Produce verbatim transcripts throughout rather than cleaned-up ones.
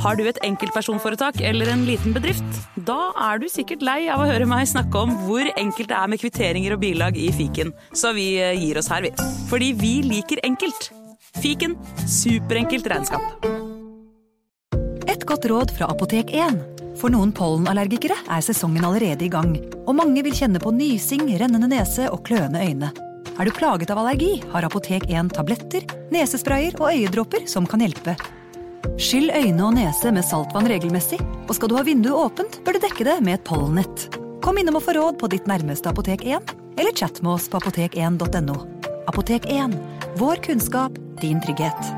Har du et enkeltpersonforetak eller en liten bedrift? Da er du sikkert lei av å høre meg snakke om hvor enkelt det er med kvitteringer og bilag i fiken. Så vi gir oss her, vi. Fordi vi liker enkelt. Fiken, superenkelt regnskap. Et godt råd fra Apotek én. For noen pollenallergikere er sesongen allerede i gang, og mange vil kjenne på nysing, rennende nese og kløende øyne. Er du plaget av allergi, har Apotek én tabletter, nesesprayer og øyedråper som kan hjelpe. Skyll øyne og nese med saltvann regelmessig, og skal du ha vinduet åpent, bør du dekke det med et pollennett. Kom innom og få råd på ditt nærmeste Apotek én, eller chat med oss på apotek én punktum no. Apotek én, vår kunnskap, din trygghet.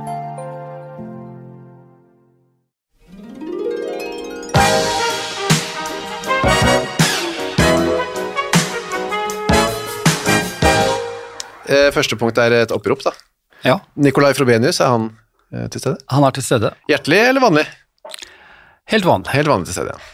Første punkt er et opprop da. Ja. Nikolai Frobenius, er han eh, til stede? Han er til stede. Hjertelig eller vanlig? Helt vanlig. Helt vanlig til stede, ja.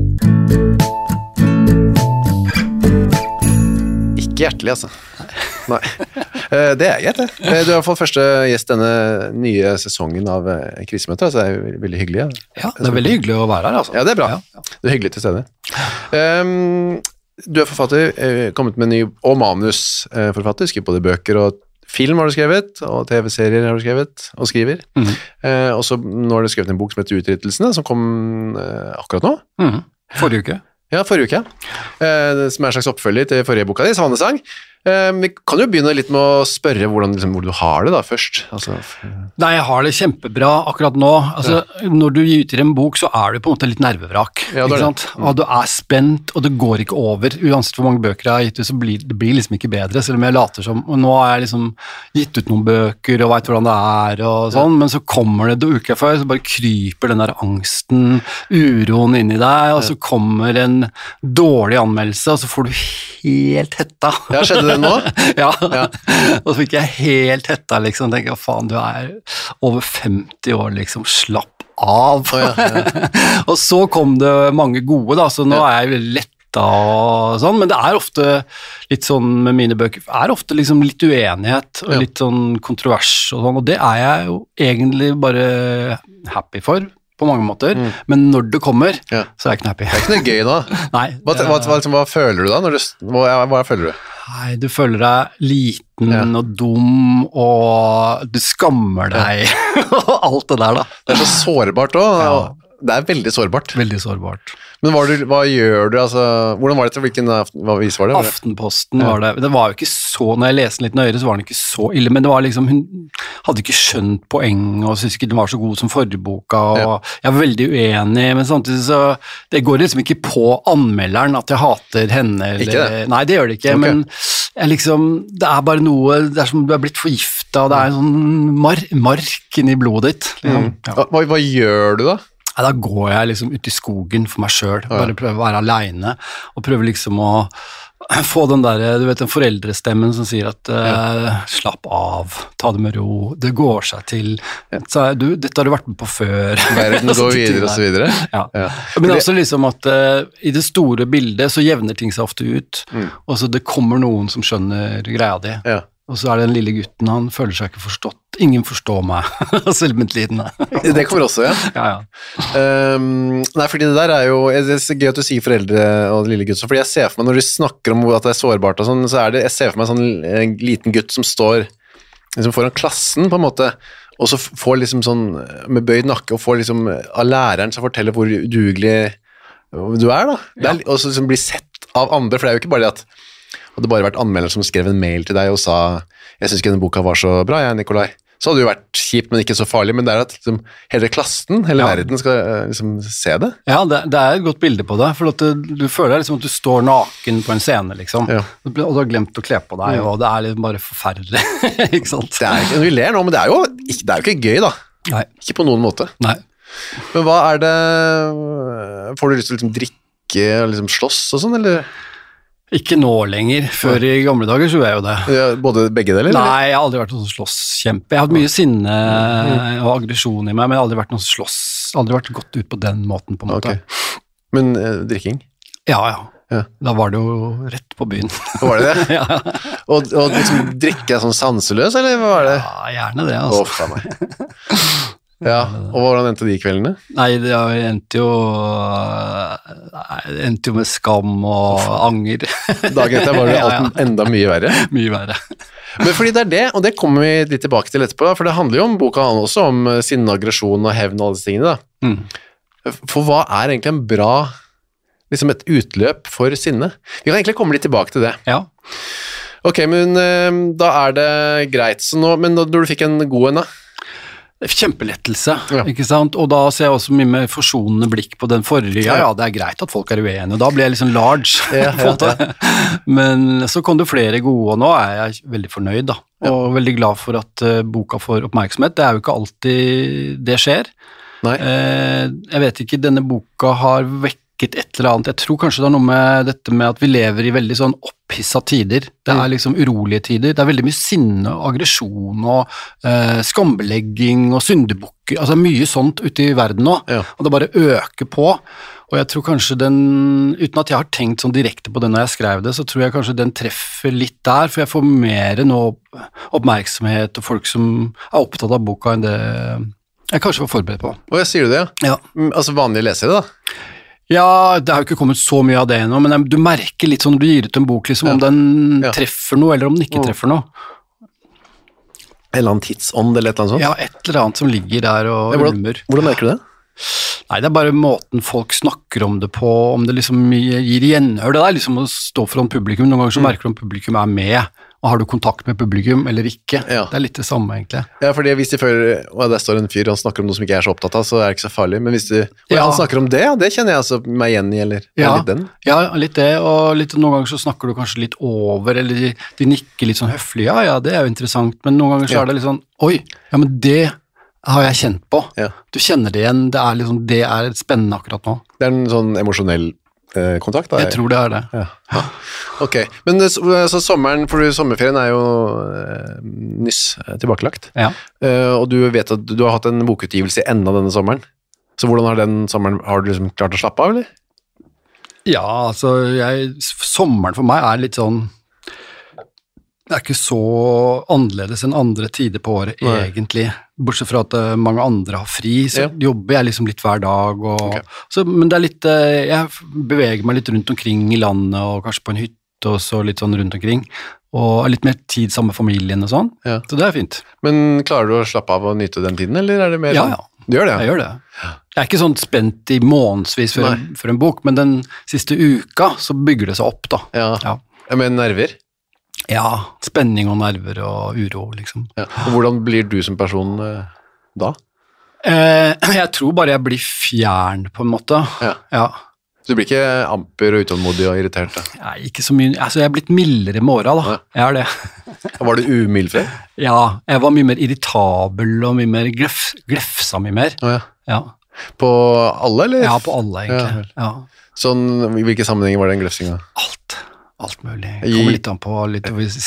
Ikke hjertelig, altså. Nei. Eh, det er greit, det. Du er i hvert fall første gjest denne nye sesongen av eh, krisemøter, så det er veldig hyggelig. Ja, ja det er veldig hyggelig å være her, altså. Ja, det er bra. Ja, ja. Du er hyggelig til stede. Um, Du er forfatter, eh, kommet med ny, og manusforfatter, skriver både bøker og film har du skrevet, og T V-serier har du skrevet, og skriver. Mm. Eh, og så nå har du skrevet en bok som heter Utryddelsene, som kom eh, akkurat nå. Mm. Forrige uke. Ja, forrige uke. Eh, som er en slags oppfølger til forrige boka di, Svanesang. Eh, vi kan jo begynne litt med å spørre hvordan, liksom, hvor du har det da, først. Altså, Nei, jeg har det kjempebra akkurat nå. Altså, ja. Når du gir en bok, så er du på en måte litt nervevrak. Ja, ikke sant? Mm. Og du er spent, og det går ikke over. Uansett hvor mange bøker jeg har gitt ut, så blir det blir liksom ikke bedre, selv om jeg later som. Og nå har jeg liksom gitt ut noen bøker, og vet hvordan det er, og sånn, ja. Men så kommer det uka før, så bare kryper den der angsten, uroen inn i deg, og så kommer en dårlig anmeldelse, og så får du helt hetta. Ja, skjedde det nå? ja. ja, og så fikk jeg helt hetta, liksom, tenker jeg, faen, du er over femti år, liksom, slapp av. Oh, ja, ja. Og så kom det mange gode, da, så nå ja. Er jeg jo letta og sånn, men det er ofte litt sånn med mine bøker, er ofte liksom litt uenighet og ja. Litt sånn kontrovers og sånn, og det er jeg jo egentlig bare happy for, på mange måter, mm. men når det kommer, ja. Så er jeg ikke happy. Det er ikke noe gøy da. Nei. Hva, hva, hva, liksom, hva føler du da? Når du, hva, hva føler du? Nei, du føler deg liten ja. Og dum, og du skammer deg, ja. Og alt det der da. Det er så sårbart også. Ja. Det er veldig sårbart. Veldig sårbart. Men hva, du, hva gjør du, altså, hvordan var det til, hvilken hva vis var det? Aftenposten ja. Var det, det var jo ikke så, når jeg leste den litt nøyere, så var den ikke så ille, men det var liksom, hun hadde ikke skjønt poeng, og synes ikke den var så god som forrige boka, og ja. Jeg var veldig uenig, men samtidig så, det går liksom ikke på anmelderen at jeg hater henne, eller, ikke det? Nei, det gjør det ikke, okay. Men jeg liksom, det er bare noe, det er som du er blitt forgiftet, og det er en sånn mar mark inni blodet ditt. Liksom. Mm. Ja. Hva, hva gjør du da? Ja, da går jeg liksom ut i skogen for meg selv, bare prøver å være alene, og prøver liksom å få den der, du vet, den foreldrestemmen som sier at uh, slapp av, ta det med ro, det går seg til, så, du, dette har du vært med på før. Verden går videre og så videre. Ja. Ja. Men også liksom at uh, i det store bildet så jevner ting seg ofte ut, mm. og så det kommer noen som skjønner greia di. Ja. Og så er det den lille gutten, han føler seg ikke forstått. Ingen forstår meg, selvmedlidende. Det kommer også, ja. Ja, ja. Um, nei, fordi det der er jo, det er gøy at du sier foreldre og lille gutt, fordi jeg ser for meg, når du snakker om at det er sårbart og sånn, så er det, jeg ser for meg sånn en liten gutt som står liksom foran klassen, på en måte, og så får liksom sånn, med bøyd nakke, og får liksom av læreren som forteller hvor udugelig du er, da. Det er, og så liksom blir sett av andre, for det er jo ikke bare det at hadde det bare vært anmelder som skrev en mail til deg og sa, jeg synes ikke denne boka var så bra, jeg, Nikolai. Så hadde det jo vært kjipt, men ikke så farlig, men det er at liksom, hele klassen, hele ja. Verden skal liksom se det. Ja, det, det er et godt bilde på det, for at du, du føler liksom at du står naken på en scene, liksom, ja. Og du har glemt å kle på deg, og det er liksom bare forferdelig, ikke sant? Det er ikke, vi ler nå, men det er jo ikke, det er jo ikke gøy, da. Nei. Ikke på noen måte. Nei. Men hva er det, får du lyst til å liksom, drikke og liksom, slåss og sånn, eller? Ikke nå lenger, før i gamle dager så er jeg jo det. Ja, både begge deler? Nei, jeg har aldri vært noen som slåss kjempe. Jeg har hatt mye sinne og aggresjon i meg, men jeg har aldri vært noen som slåss. Aldri vært gått ut på den måten, på en måte. Okay. Men eh, drikking? Ja, ja, ja. Da var det jo rett på byen. Var det det? Ja. Og, og liksom drikke er sånn sanseløs, eller hva var det? Ja, gjerne det, altså. Åh, faen meg. Ja, og hvordan endte de kveldene? Nei, det endte jo, det endte jo med skam og anger. Dagen etter var det alt ja, ja. enda mye verre. Mye verre. Men fordi det er det, og det kommer vi litt tilbake til etterpå, for det handler jo om boka også om sinne, aggresjon og hevn og alle disse tingene. Da. Mm. For hva er egentlig en bra, liksom et utløp for sinne? Vi kan egentlig komme litt tilbake til det. Ja. Ok, men da er det greit. Så nå, men når du fikk en god en da? Kjempelettelse, ja. Ikke sant? Og da ser jeg også mye mer forsonende blikk på den forrige. Ja, ja, det er greit at folk er uenige, og da blir jeg liksom large. Ja, ja, ja. Men så kom det flere gode, og nå er jeg veldig fornøyd da. Og ja. Veldig glad for at uh, boka får oppmerksomhet. Det er jo ikke alltid det skjer. Nei. Uh, jeg vet ikke, denne boka har vekket et eller annet. Jeg tror kanskje det er noe med dette med at vi lever i veldig sånn opphissa tider. Det er liksom urolige tider. Det er veldig mye sinne og aggresjon og eh, skambelegging og syndebukker. Altså mye sånt ute i verden nå. Ja. Og det bare øker på. Og jeg tror kanskje den, uten at jeg har tenkt sånn direkte på det når jeg skrev det, så tror jeg kanskje den treffer litt der, for jeg får mer nå oppmerksomhet og folk som er opptatt av boka enn det jeg kanskje var forberedt på. Og jeg sier du det, ja? Ja. Altså vanlige lesere da? Ja, det har jo ikke kommet så mye av det ennå, men du merker litt sånn når du gir ut en bok, liksom, ja. Om den ja. Treffer noe, eller om den ikke treffer noe. En eller annen tidsånd, eller et eller annet sånt? Ja, et eller annet som ligger der og ja, hvordan, ulmer. Hvordan merker du det? Nei, det er bare måten folk snakker om det på, om det liksom gir igjenhør. Det er liksom å stå foran publikum. Noen ganger så merker du om publikum er med, og har du kontakt med publikum eller ikke. Ja. Det er litt det samme, egentlig. Ja, fordi hvis de føler, og der står en fyr og han snakker om noe som ikke er så opptatt av, så er det ikke så farlig. Men hvis de, og ja. Han snakker om det, ja, det kjenner jeg altså meg igjen i, eller ja. Litt den. Ja, litt det, og litt, noen ganger så snakker du kanskje litt over, eller de, de nikker litt sånn høflig. Ja, ja, det er jo interessant, men noen ganger så ja. Er det litt sånn, oi, ja, men det har jeg kjent på. Ja. Du kjenner det igjen, det er liksom, det er spennende akkurat nå. Det er en sånn emosjonell eh, kontakt da? Jeg tror det er det. Ja. Ja. Ok, men så, så sommeren, for sommerferien er jo eh, nyss tilbakelagt. Ja. Eh, og du vet at du har hatt en bokutgivelse i enden av denne sommeren. Så hvordan har den sommeren, har du liksom klart å slappe av, eller? Ja, altså, jeg, sommeren for meg er litt sånn, det er ikke så annerledes enn andre tider på året, Nei. Egentlig. Bortsett fra at uh, mange andre har fri, så ja. Jobber jeg liksom litt hver dag. Og, okay. så, men det er litt, uh, jeg beveger meg litt rundt omkring i landet, og kanskje på en hytte, og så litt sånn rundt omkring. Og er litt mer tid sammen med familien og sånn, ja. Så det er fint. Men klarer du å slappe av og nyte den tiden, eller er det mer ja, sånn? Ja, du gjør det? Jeg gjør det. Jeg er ikke sånn spent i månedsvis for, en, for en bok, men den siste uka så bygger det seg opp da. Ja, ja. Med nerver? Ja, spenning og nerver og uro, liksom. Ja. Og hvordan blir du som person eh, da? Eh, jeg tror bare jeg blir fjern, på en måte. Ja. Ja. Så du blir ikke amper og utålmodig og irritert? Da? Nei, ikke så mye. Altså, jeg er blitt mildere med åra, da. Ja. Jeg er det. Var du umild før? Ja, jeg var mye mer irritabel og mye mer glef, glefsa mye mer. Oh, ja. Ja. På alle, eller? Ja, på alle, egentlig. Ja. Ja. Sånn, i hvilke sammenhenger var det en glefsinga? Alt. Alt mulig. Det kommer litt an på litt,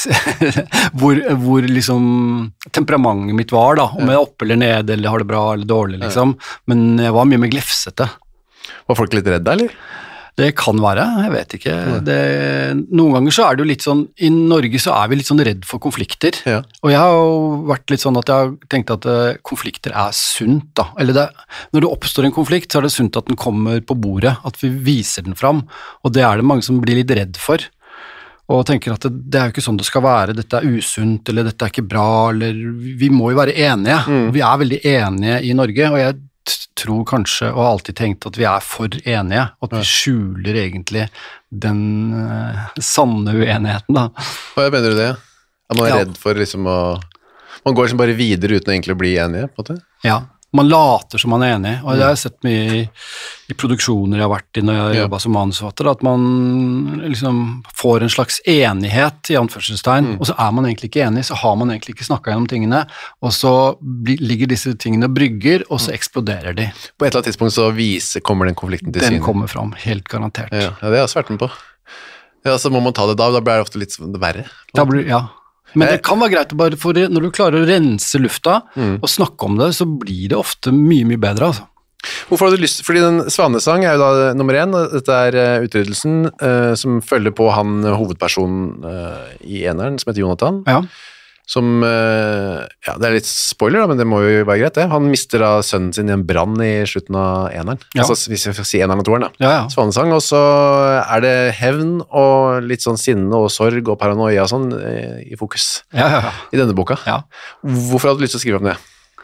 hvor, hvor liksom temperamentet mitt var da, om jeg er oppe eller nede, eller har det bra eller dårlig, liksom. Men jeg var mye mer glefsete. Var folk litt redde, eller? Det kan være, jeg vet ikke. Det, noen ganger så er det jo litt sånn, i Norge så er vi litt sånn redd for konflikter. Ja. Og jeg har jo vært litt sånn at jeg har tenkt at uh, konflikter er sunt da. Eller det, når det oppstår en konflikt, så er det sunt at den kommer på bordet, at vi viser den fram. Og det er det mange som blir litt redd for. Og tenker at det, det er jo ikke sånn det skal være, dette er usunt, eller dette er ikke bra, eller vi må jo være enige. Mm. Vi er veldig enige i Norge, og jeg tror kanskje, og har alltid tenkt at vi er for enige, og at vi skjuler egentlig den uh, sanne uenigheten da. Hva mener du det? At man er ja. Redd for liksom å, man går liksom bare videre uten å egentlig bli enige, på en måte? Ja. Man later som man er enig, og det har jeg sett mye i, i produksjoner jeg har vært i når jeg har ja. Jobbet som manusforfatter, at man liksom får en slags enighet i anførselstegn, mm. og så er man egentlig ikke enig, så har man egentlig ikke snakket gjennom tingene, og så bli, ligger disse tingene og brygger, og så eksploderer de. På et eller annet tidspunkt så viser, kommer den konflikten til den syne. Den kommer fram, helt garantert. Ja, ja, det har jeg også vært med på. Ja, så må man ta det da, da blir det ofte litt verre. Da blir, ja. Men det kan være greit å bare, for når du klarer å rense lufta mm. og snakke om det, så blir det ofte mye, mye bedre, altså. Hvorfor har du lyst, fordi den Svanesang er jo da nummer én, dette er uh, utryddelsen uh, som følger på han hovedpersonen uh, i eneren, som heter Jonathan. Ja. som, ja, det er litt spoiler da, men det må jo være greit det. Han mister da sønnen sin i en brann i slutten av eneren. Ja. Altså, hvis jeg får si eneren og toeren da. Ja, ja. Svanesang, og så er det hevn og litt sånn sinne og sorg og paranoia og sånn i fokus ja, ja, ja. I denne boka. Ja. Hvorfor hadde du lyst til å skrive om det?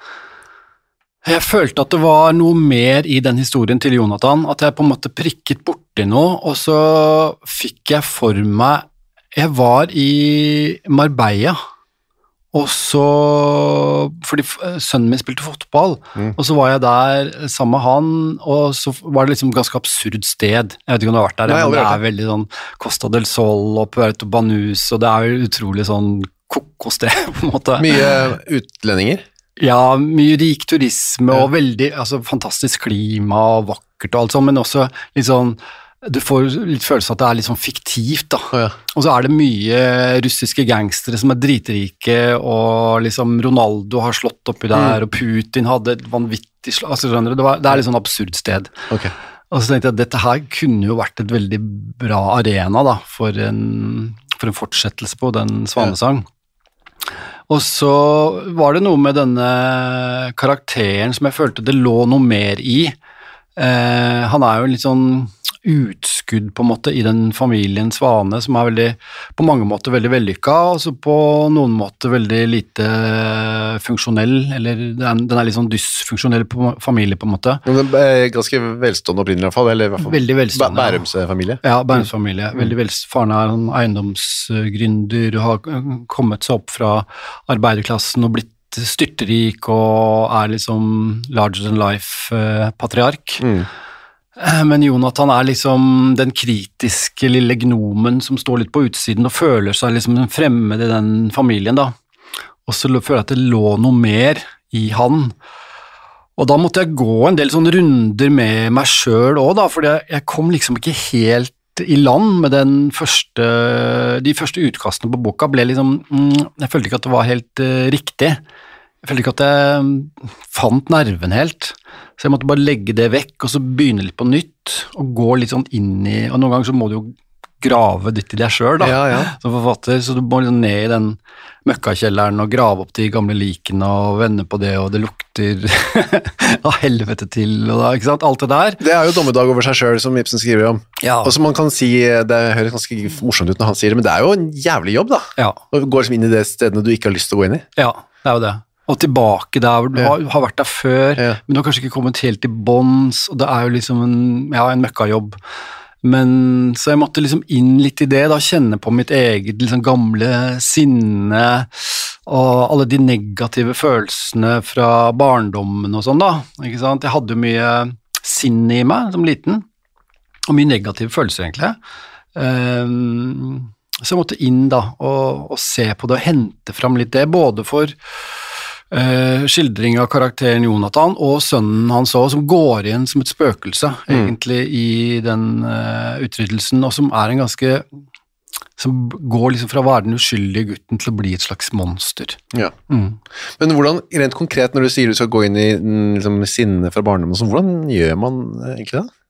Jeg følte at det var noe mer i den historien til Jonathan, at jeg på en måte prikket borti noe, og så fikk jeg for meg, jeg var i Marbella, og så, fordi sønnen min spilte fotball, mm. og så var jeg der sammen med han, og så var det liksom et ganske absurd sted. Jeg vet ikke om du har vært der, Nei, men det er veldig sånn Costa del Sol og Puerto Banús, og det er jo utrolig sånn kokosted på en måte. Mye utlendinger? Ja, mye rik turisme ja. Og veldig, altså fantastisk klima og vakkert og alt sånt, men også litt sånn, du får litt følelse at det er litt sånn fiktivt da, oh, ja. Og så er det mye russiske gangstere som er dritrike, og liksom Ronaldo har slått oppi der, mm. og Putin hadde et vanvittig slag, altså skjønner du, det, var, det er litt sånn absurd sted. Okay. Og så tenkte jeg at dette her kunne jo vært et veldig bra arena da, for en, for en fortsettelse på den Svanesang. Ja. Og så var det noe med denne karakteren som jeg følte det lå noe mer i. Eh, han er jo litt sånn utskudd på en måte i den familien Svane, som er veldig, på mange måter veldig vellykka, og så på noen måter veldig lite funksjonell, eller den er litt sånn dysfunksjonell familie på en måte. Men det er ganske velstående opprinnelig i hvert fall, eller i hvert fall veldig velstående. Bærumsfamilie. Ja, Bærumsfamilie. Mm. Veldig velstående. Faren er en eiendomsgründer, har kommet seg opp fra arbeiderklassen og blitt styrterik, og er liksom larger than life eh, patriark. Mm. Men Jonathan er liksom den kritiske lille gnomen som står litt på utsiden og føler seg liksom en fremmed i den familien da. Og så føler jeg at det lå noe mer i han. Og da måtte jeg gå en del sånne runder med meg selv også da, fordi jeg, jeg kom liksom ikke helt i land med den første, de første utkastene på boka ble liksom, mm, jeg følte ikke at det var helt uh, riktig. Jeg følte ikke at jeg fant nerven helt. Så jeg måtte bare legge det vekk, og så begynne litt på nytt, og gå litt sånn inn i, og noen ganger så må du jo grave ditt i deg selv da, ja, ja. Som forfatter, så du må liksom ned i den møkkakjelleren og grave opp de gamle likene og vende på det, og det lukter av helvete til, og da, ikke sant, alt det der. Det er jo dommedag over seg selv, som Ibsen skriver om. Ja. Og som man kan si, det høres ganske morsomt ut når han sier det, men det er jo en jævlig jobb da, ja. Å gå liksom inn i det stedene du ikke har lyst til å gå inn i. Ja, det er jo det. Og tilbake der hvor du ja. har, har vært der før, ja. Men du har kanskje ikke kommet helt til bånds, og det er jo liksom en, ja, en møkkajobb. Men så jeg måtte liksom inn litt i det, da kjenne på mitt eget liksom gamle sinne, og alle de negative følelsene fra barndommen og sånn da, ikke sant? Jeg hadde jo mye sinn i meg som liten, og mye negative følelser egentlig. Um, så jeg måtte inn da, og, og se på det, og hente frem litt det, både for Uh, skildring av karakteren Jonathan og sønnen han så, som går igjen som et spøkelse mm. egentlig i den uh, utryddelsen, og som er en ganske som går liksom fra å være den uskyldige gutten til å bli et slags monster. Ja. Mm. Men hvordan, rent konkret når du sier du skal gå inn i liksom, sinne fra barndommen, så hvordan gjør man egentlig det?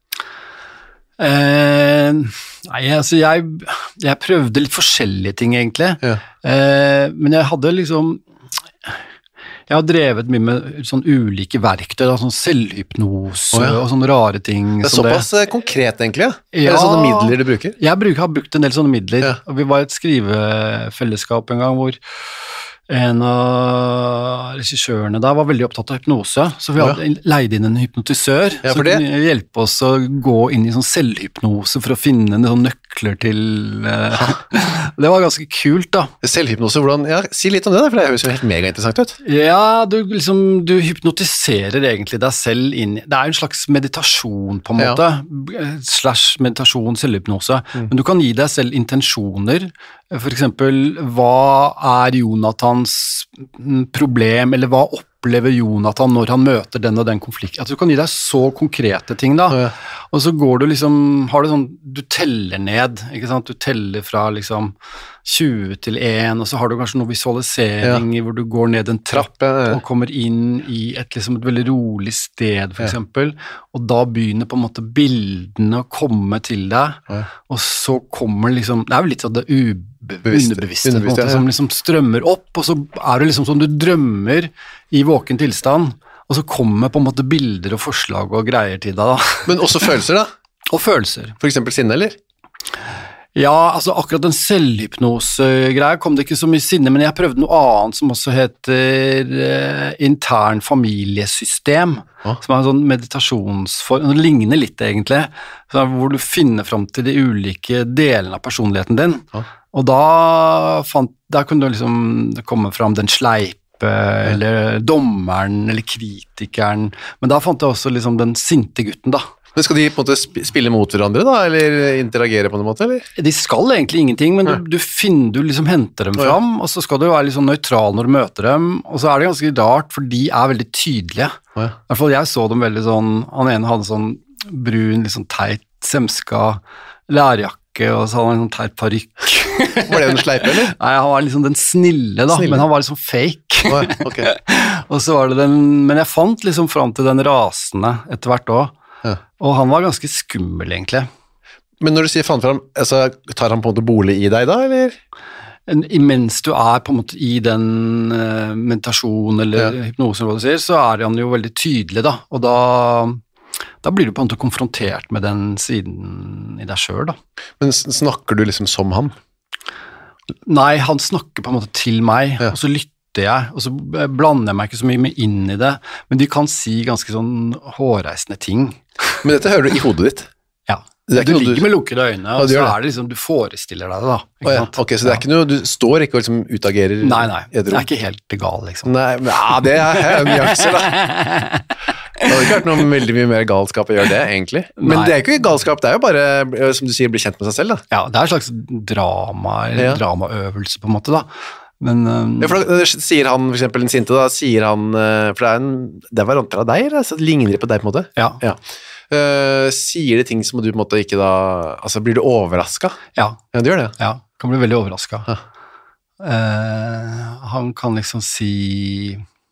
Uh, nei, altså jeg, jeg prøvde litt forskjellige ting egentlig, ja. uh, men jeg hadde liksom Jeg har drevet mye med sånn ulike verktøy, da, sånn selvhypnose oh, ja. Og sånne rare ting. Det er såpass det. Konkret egentlig, ja? Ja. Er det sånne midler du bruker? Jeg bruker, har brukt en del sånne midler, ja. Og vi var i et skrivefellesskap en gang hvor en av regissørene der var veldig opptatt av hypnose, så vi hadde ja. leid inn en hypnotisør, ja, som kunne hjelpe oss å gå inn i sånn selvhypnose for å finne noen nøkler til uh, det var ganske kult da. Selvhypnose, hvordan, ja, si litt om det da, for det høres jo helt mega interessant ut. Ja, du liksom, du hypnotiserer egentlig deg selv inn, det er en slags meditasjon på en måte, ja. slash meditasjon, selvhypnose, mm. men du kan gi deg selv intensjoner, for eksempel, hva er Jonathans problem, eller hva opplever Jonathan når han møter den og den konflikten? At du kan gi deg så konkrete ting da, ja. Og så går du liksom, har du sånn, du teller ned, ikke sant? Du teller fra liksom tjue til én, og så har du kanskje noe visualisering ja. Hvor du går ned en trapp ja, ja. Og kommer inn i et, liksom, et veldig rolig sted, for eksempel, ja. Og da begynner på en måte bildene å komme til deg, ja. Og så kommer liksom, det er jo litt sånn det Bevisst, underbevisste, underbevisst, på en måte, ja. som liksom strømmer opp, og så er det liksom som du drømmer i våken tilstand, og så kommer på en måte bilder og forslag og greier til deg da. Men også følelser da? Og følelser. For eksempel sinne, eller? Ja, altså akkurat den selvhypnose-greia kom det ikke så mye sinne, men jeg prøvde noe annet som også heter eh, intern familiesystem, Ah. som er en sånn meditasjonsform, det ligner litt egentlig, så hvor du finner frem til de ulike delene av personligheten din, Ah. og da fant, der kunne du liksom komme frem den sleipe, eller dommeren, eller kritikeren, men da fant jeg også liksom den sinte gutten da. Men skal de på en måte sp- spille mot hverandre da, eller interagere på noen måte, eller? De skal egentlig ingenting, men du, du finner, du liksom henter dem Å, ja. fram, og så skal du være litt sånn nøytral når du møter dem, og så er det ganske rart, for de er veldig tydelige. Å, ja. I hvert fall jeg så dem veldig sånn, han ene hadde sånn brun, litt sånn teit, semska lærjakke, og så hadde han en sånn teit parykk. Var det en sleipe, eller? Nei, han var liksom den snille da, Snille. men han var liksom fake. Å, ja, ok. Og så var det den, men jeg fant liksom fram til den rasende etter hvert også, Ja. og han var ganske skummel egentlig. Men når du sier faen fram, altså, tar han på en måte bolig i deg da, eller? En- Imens du er på en måte i den uh, meditasjon eller Ja. hypnose, hva du sier, så er han jo veldig tydelig da, og da, da blir du på en måte konfrontert med den siden i deg selv da. Men s- snakker du liksom som han? Nei, han snakker på en måte til meg, Ja. og så lytter jeg, og så blander jeg meg ikke så mye med inn i det, men de kan si ganske sånn hårreisende ting. Men dette hører du i hodet ditt? Ja, Det er du ikke noe ligger du- med lukkede øyne, Ja, og du så gjør det. er det liksom, du forestiller deg det da. Ikke Å, ja. sant? Ok, så det er ikke noe, du står ikke og liksom utagerer Nei, nei, i et det rom? er ikke helt gal liksom. Nei, men, ja, det er nyanser da. Det hadde ikke vært noe veldig mye mer galskap å gjøre det, egentlig. Men Nei. det er ikke galskap, det er jo bare, som du sier, bli kjent med seg selv da. Ja, det er en slags drama, eller Ja. dramaøvelse på en måte da. Men um, Ja, for da det sier han, for eksempel en sinte da, sier han, eh, for det er en, det er varianter av deg, eller? Så det ligner det på deg på en måte? ja, Ja. Eh, sier det ting som du på en måte ikke da, altså blir du overrasket? ja, Ja, det gjør det. ja, kan bli veldig overrasket. Ja. Eh, han kan liksom si,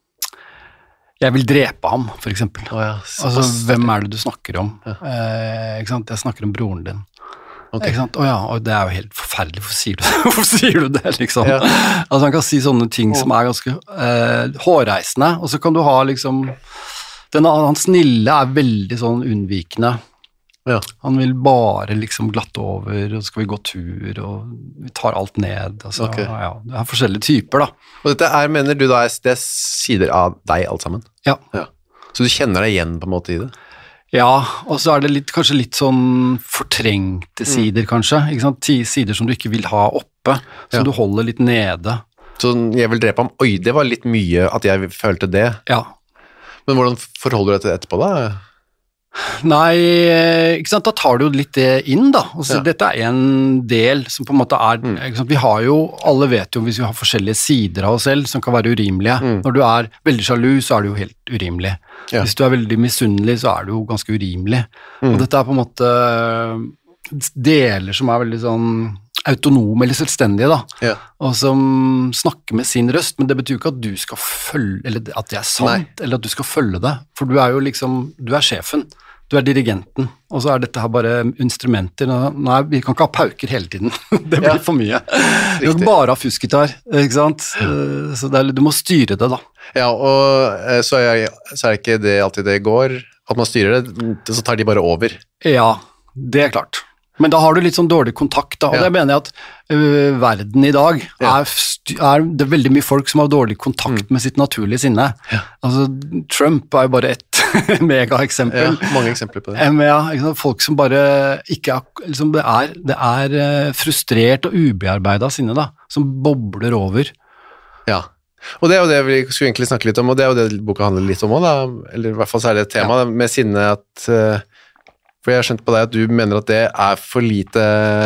jeg vil drepe ham, for eksempel. Å, ja, Altså, såpass. hvem er det du snakker om? Eh, ikke sant? Jeg snakker om broren din. Ok. Ikke sant? Å ja, og det er jo helt forferdelig, hvorfor sier du det? Hvorfor sier du det, liksom? Ja. Altså, han kan si sånne ting som er ganske eh, hårreisende, og så kan du ha liksom, den, han snille er veldig sånn unnvikende. Ja. Han vil bare liksom glatte over, og så skal vi gå tur, og vi tar alt ned. Altså, Ok. ja, det er forskjellige typer, da. Og dette er, mener du da, er det er sider av deg alt sammen? Ja. Ja. Så du kjenner deg igjen på en måte i det? Ja, og så er det litt, kanskje litt sånn fortrengte sider, kanskje. Ikke sant? Ti sider som du ikke vil ha oppe, som Ja. du holder litt nede. Så jeg vil drepe ham, oi, det var litt mye at jeg følte det. Ja. Men hvordan forholder du deg til det etterpå da? Nei, ikke sant, da tar du jo litt det inn da, og så Ja. dette er en del som på en måte er, ikke sant, vi har jo, alle vet jo hvis vi har forskjellige sider av oss selv som kan være urimelige. Når du er veldig sjalu, så er du jo helt urimelig. Ja. Hvis du er veldig misunnelig, så er du jo ganske urimelig. Og dette er på en måte deler som er veldig sånn autonome eller selvstendige da, Ja. og som snakker med sin røst, men det betyr jo ikke at du skal følge, eller at det er sant, Nei. eller at du skal følge det, for du er jo liksom, du er sjefen, du er dirigenten, og så er dette her bare instrumenter. Nei, vi kan ikke ha pauker hele tiden, det blir Ja. for mye. Du Riktig. kan bare ha fuskgitar, ikke sant? Så det er, du må styre det da. Ja, og eh, så er, jeg, så er ikke det alltid det går, at man styrer det, så tar de bare over. Ja, det er klart. Men da har du litt sånn dårlig kontakt da, og Ja. det mener jeg at ø, verden i dag Ja. er, st- er det er veldig mye folk som har dårlig kontakt med sitt naturlige sinne. Altså, Trump er jo bare et mega-eksempel. Ja, mange eksempler på det. Em, Ja, ikke sant? Folk som bare ikke er, liksom det er, det er eh, frustrert og ubearbeidet sinne da, som bobler over. Ja, og det er jo det vi skulle egentlig snakke litt om, og det er jo det boka handler litt om også da, eller i hvert fall så er det et tema da, med sinne at, eh, for jeg har skjønt på deg at du mener at det er for lite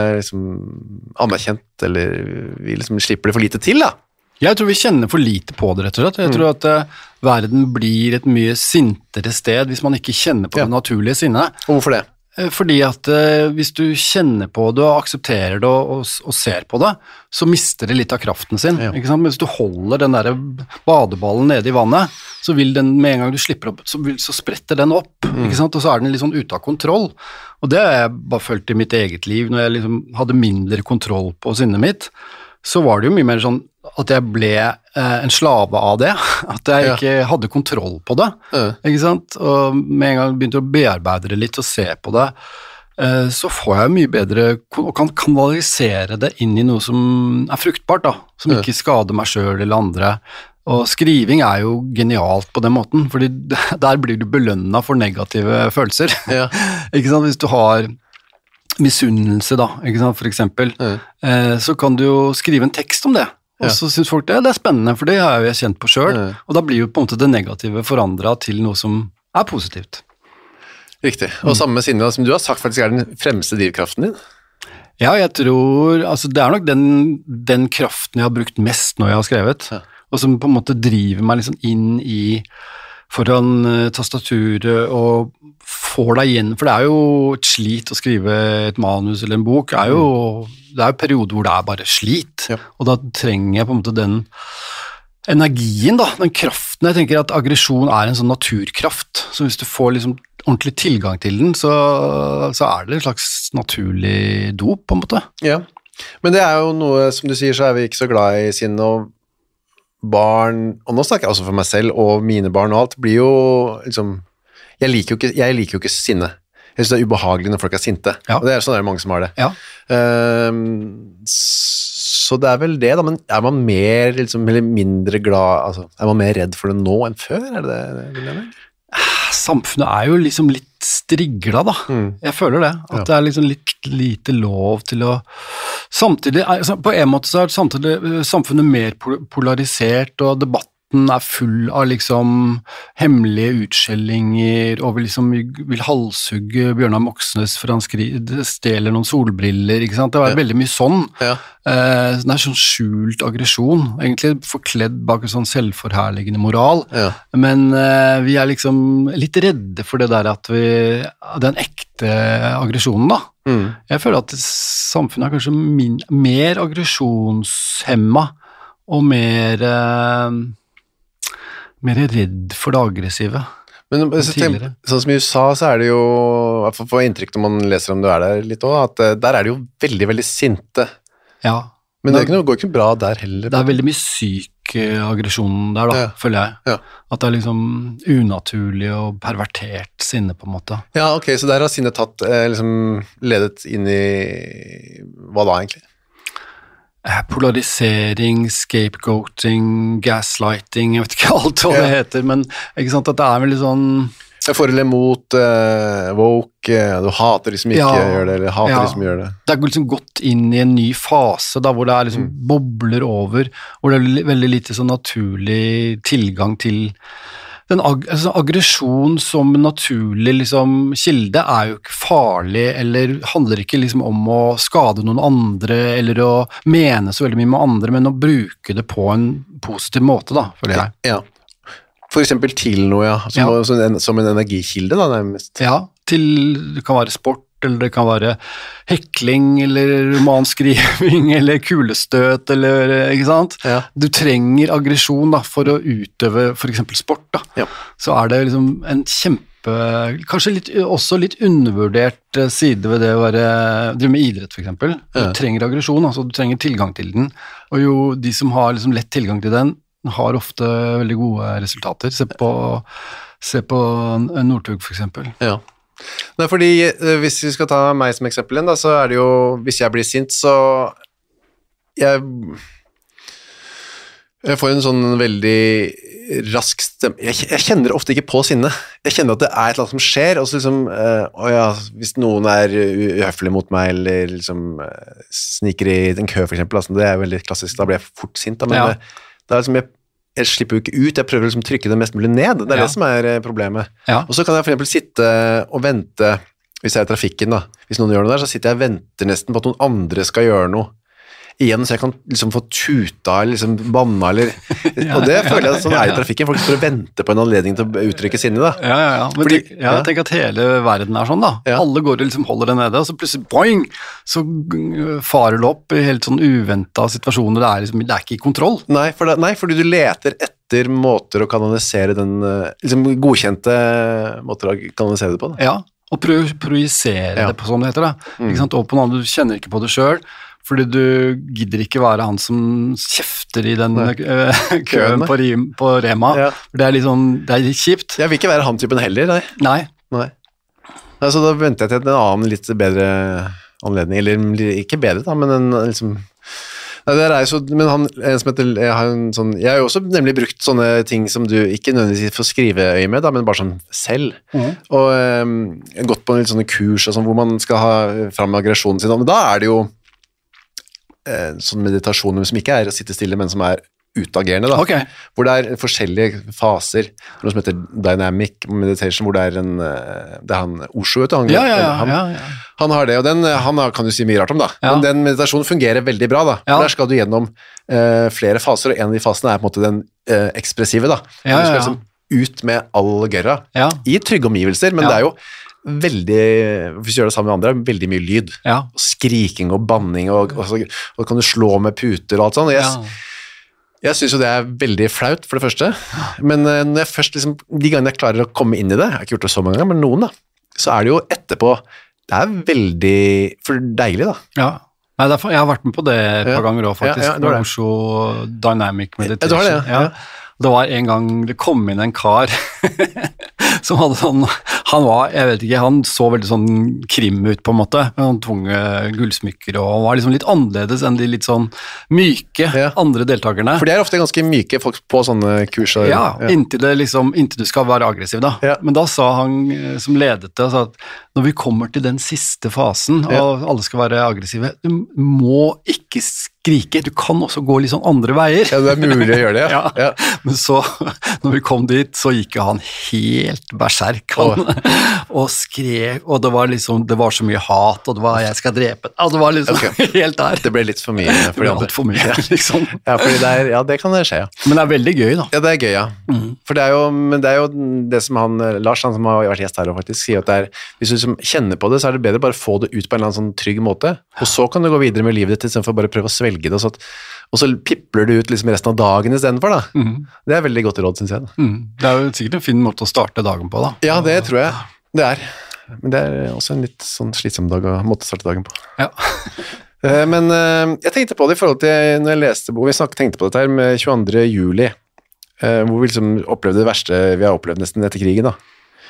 liksom, anerkjent, eller vi liksom slipper det for lite til da. Jeg tror vi kjenner for lite på det, rett og slett. Jeg tror at eh, verden blir et mye sintere sted hvis man ikke kjenner på Ja. det naturlige sinnet. Og hvorfor det? Fordi at eh, hvis du kjenner på det og aksepterer det og, og, og ser på det, så mister det litt av kraften sin, Ja. ikke sant? Men hvis du holder den der badeballen nede i vannet, så vil den, med en gang du slipper opp, så, vil, så spretter den opp, Mm. ikke sant? Og så er den litt sånn ute av kontroll. Og det har jeg bare følt i mitt eget liv, når jeg liksom hadde mindre kontroll på sinnet mitt, så var det jo mye mer sånn at jeg ble eh, en slave av det, at jeg Ja. ikke hadde kontroll på det, Ja. ikke sant? Og med en gang jeg begynte å bearbeide det litt og se på det, eh, så får jeg mye bedre, og kan kanalisere det inn i noe som er fruktbart da, som Ja. ikke skader meg selv eller andre. Og skriving er jo genialt på den måten, fordi der blir du belønnet for negative følelser. Ja. Ikke sant? Hvis du har misunnelse da, ikke sant, for eksempel, Ja. eh, så kan du jo skrive en tekst om det, og Ja. så synes folk det, det er spennende, for det har jo jeg kjent på selv, Ja. og da blir jo på en måte det negative forandret til noe som er positivt. Riktig. Og samme med sinne, som du har sagt faktisk er den fremste drivkraften din. Ja, jeg tror, altså det er nok den, den kraften jeg har brukt mest når jeg har skrevet, Ja. og som på en måte driver meg liksom inn i foran uh, tastaturet og får deg igjen, for det er jo et slit å skrive et manus eller en bok, er jo, det er jo perioder hvor det er bare slit, Ja. og da trenger jeg på en måte den energien da, den kraften. Jeg tenker at aggresjon er en sånn naturkraft, så hvis du får liksom ordentlig tilgang til den, så, så er det en slags naturlig dop på en måte. Ja. Men det er jo noe, som du sier, så er vi ikke så glad i sinne, og barn, og nå snakker jeg også for meg selv, og mine barn og alt, blir jo liksom, jeg liker jo ikke, jeg liker jo ikke sinne. Jeg synes det er ubehagelig når folk er sinte, Ja. og det er sånn er det mange som har det. Ja. Ehm, så det er vel det da, men er man mer, liksom, eller mindre glad, altså, er man mer redd for det nå enn før, er det det du mener? Samfunnet er jo liksom litt strigla da, Mm. jeg føler det, at Ja. det er liksom litt lite lov til å, samtidig, altså, på en måte så er samtidig samfunnet mer pol- polarisert, og debatten er full av liksom hemmelige utskjellinger, og vil liksom vil halshugge Bjørnar Moxnes for han skri, stjeler noen solbriller, ikke sant, det var Ja. veldig mye sånn, Ja. eh, det er sånn skjult aggresjon, egentlig forkledd bak en sånn selvforherligende moral, Ja. men eh, vi er liksom litt redde for det der at vi, den ekte aggresjonen da. Mm. Jeg føler at samfunnet er kanskje min, mer aggresjonshemma og mer, eh, mer redd for det aggressive. Men så tenk, tidligere. sånn som i U S A, så er det jo, i hvert fall får inntrykk når man leser om du er der litt også, at eh, der er det jo veldig, veldig sinte. Ja, Men det er ikke noe, går ikke bra der heller. det er veldig mye syk eh, aggresjon der da, Ja. føler jeg. Ja. At det er liksom unaturlig og pervertert sinne på en måte. Ja, ok, så der har sinnet tatt, eh, liksom, ledet inn i, hva da egentlig? Eh, Polarisering, scapegoating, gaslighting, jeg vet ikke alt hva Ja. det heter, men ikke sant, at det er veldig sånn, Jeg for eller mot uh, woke, eh, du hater de som ikke Ja. gjør det, eller hater Ja. de som gjør det. det er liksom gått inn i en ny fase da, hvor det er liksom Mm. bobler over, hvor det er li- veldig lite sånn naturlig tilgang til den ag altså, aggresjon som naturlig liksom kilde er jo ikke farlig, eller handler ikke liksom om å skade noen andre, eller å mene så veldig mye med andre, men å bruke det på en positiv måte da, føler jeg. Ja. For eksempel til noe, ja, som, Ja. som, en, som en energikilde da, nærmest. Ja, til det kan være sport, eller det kan være hekling, eller romanskriving, eller kulestøt, eller, ikke sant? Ja. Du trenger aggresjon da, for å utøve for eksempel sport da. Ja. Så er det liksom en kjempe, kanskje litt, også litt undervurdert eh, side ved det å være, drive med idrett for eksempel. Du Ja. trenger aggresjon, altså du trenger tilgang til den, og jo de som har liksom lett tilgang til den, har ofte veldig gode resultater. Se på, se på Northug for eksempel. Ja. Nei, fordi eh, hvis vi skal ta meg som eksempel igjen, da, så er det jo, hvis jeg blir sint, så jeg, jeg får en sånn veldig rask stemme. Jeg, jeg kjenner ofte ikke på sinne. Jeg kjenner at det er et eller annet som skjer, og så liksom, eh, å ja, hvis noen er u- uhøflig mot meg, eller liksom eh, sniker i en kø for eksempel, altså, det er jo veldig klassisk, da blir jeg fort sint, da, men Ja. det, det er liksom, jeg, jeg slipper jo ikke ut, jeg prøver liksom å trykke det mest mulig ned, det er Ja. det som er eh, problemet. Ja. Og så kan jeg for eksempel sitte og vente, hvis jeg er i trafikken da, hvis noen gjør noe der, så sitter jeg og venter nesten på at noen andre skal gjøre noe. igjen, så jeg kan liksom få tuta eller liksom banna, eller, Ja, og det ja, føler jeg at sånn ja, er i ja. trafikken, folk står og venter på en anledning til å uttrykke sinne da. Ja, ja, ja. Men Fordi- tenk, ja, ja. tenk at hele verden er sånn da. Ja. Alle går og liksom holder det nede, og så plutselig, boing, så g- farer det opp i helt sånn uventet situasjoner, det er liksom, det er ikke i kontroll. Nei, for da, nei, fordi du leter etter måter å kanalisere den, eh, liksom godkjente måter å kanalisere det på da. Ja, og pro projisere Ja. det på sånn det heter det. Ikke sant? Og på noe annet, du kjenner ikke på det selv, fordi du gidder ikke være han som kjefter i den Nei. eh, køen Køen, på, Rim, på Rema. Ja. For det er litt sånn, det er litt kjipt. Jeg vil ikke være han typen heller, nei. Nei, Nei. Altså, da venter jeg til en annen litt bedre anledning, eller ikke bedre da, men en liksom... Nei, det er jo så, men han, en som heter, jeg har en sånn, jeg har jo også nemlig brukt sånne ting som du ikke nødvendigvis får skriveøye med da, men bare sånn selv, og um, gått på en litt sånne kurs og sånn, hvor man skal ha fram aggresjonen sin, men da er det jo eh, sånn meditasjoner som ikke er å sitte stille, men som er utagerende da, ok. hvor det er forskjellige faser, noe som heter dynamic meditation, hvor det er en, eh, det er han Osho, vet du, han, Ja, ja, ja, han, ja, ja. han har det, og den han har, kan du si mye rart om da, Ja. men den meditasjonen fungerer veldig bra da, Ja. for der skal du gjennom eh, flere faser, og en av de fasene er på en måte den eh, ekspressive da, Ja, du skal ja, ja. liksom ut med all gørra, Ja, i trygge omgivelser, men Ja. det er jo veldig, hvis du gjør det sammen med andre, veldig mye lyd, ja, og skriking og banning, og, og, så, og kan du slå med puter og alt sånt, og jeg, ja. jeg synes jo det er veldig flaut, for det første, men eh, når jeg først liksom, de gangene jeg klarer å komme inn i det, jeg har ikke gjort det så mange ganger, men noen da, så er det jo etterpå, det er veldig for deilig da. Ja. Nei, derfor, jeg har vært med på det et Ja. par ganger også, faktisk, Ja, ja, det var på det. Oslo Dynamic Meditation. Ja, det var det, ja. Ja. Det var en gang det kom inn en kar som hadde sånn, han var, jeg vet ikke, han så veldig sånn krim ut på en måte, med sånn tunge gullsmykker, og han var liksom litt annerledes enn de litt sånn myke Ja. andre deltakerne. For de er ofte ganske myke folk på sånne kurs. og- Ja, inntil, det liksom, inntil du skal være aggressiv da. Ja. Men da sa han eh, som ledet det, sa at når vi kommer til den siste fasen, Ja. og alle skal være aggressive, du må ikke skrike, du kan også gå litt sånn andre veier. Ja, det er mulig å gjøre det, ja. Ja. Ja. Men så, når vi kom dit, så gikk jo han helt berserk, han, og skrek, og det var liksom, det var så mye hat, og det var, jeg skal drepe, ja, det var liksom Ok. helt der. Det ble litt for mye Det for ble de andre. alt for mye, liksom. Ja, fordi det er, ja, det kan det skje, ja. Men det er veldig gøy da. Ja, det er gøy, ja. For det er jo, men det er jo det som han, Lars, han som har vært gjest her og faktisk, sier at det er, hvis du liksom kjenner på det, så er det bedre bare få det ut på en eller annen sånn trygg måte, og så kan du gå videre med livet ditt, i stedet for bare prøve å svelge det, og så, at, og så pipler du ut liksom resten av dagen i stedet for da. Det er veldig godt råd, synes jeg da. Mm. Det er jo sikkert en fin måte å starte dagen på da. Ja, det tror jeg det er. Men det er også en litt sånn slitsom dag å måtte starte dagen på. Ja. Eh, Men eh, jeg tenkte på det i forhold til når jeg leste, hvor vi snakket, tenkte på dette her med tjueandre juli, eh, hvor vi liksom opplevde det verste vi har opplevd nesten etter krigen da.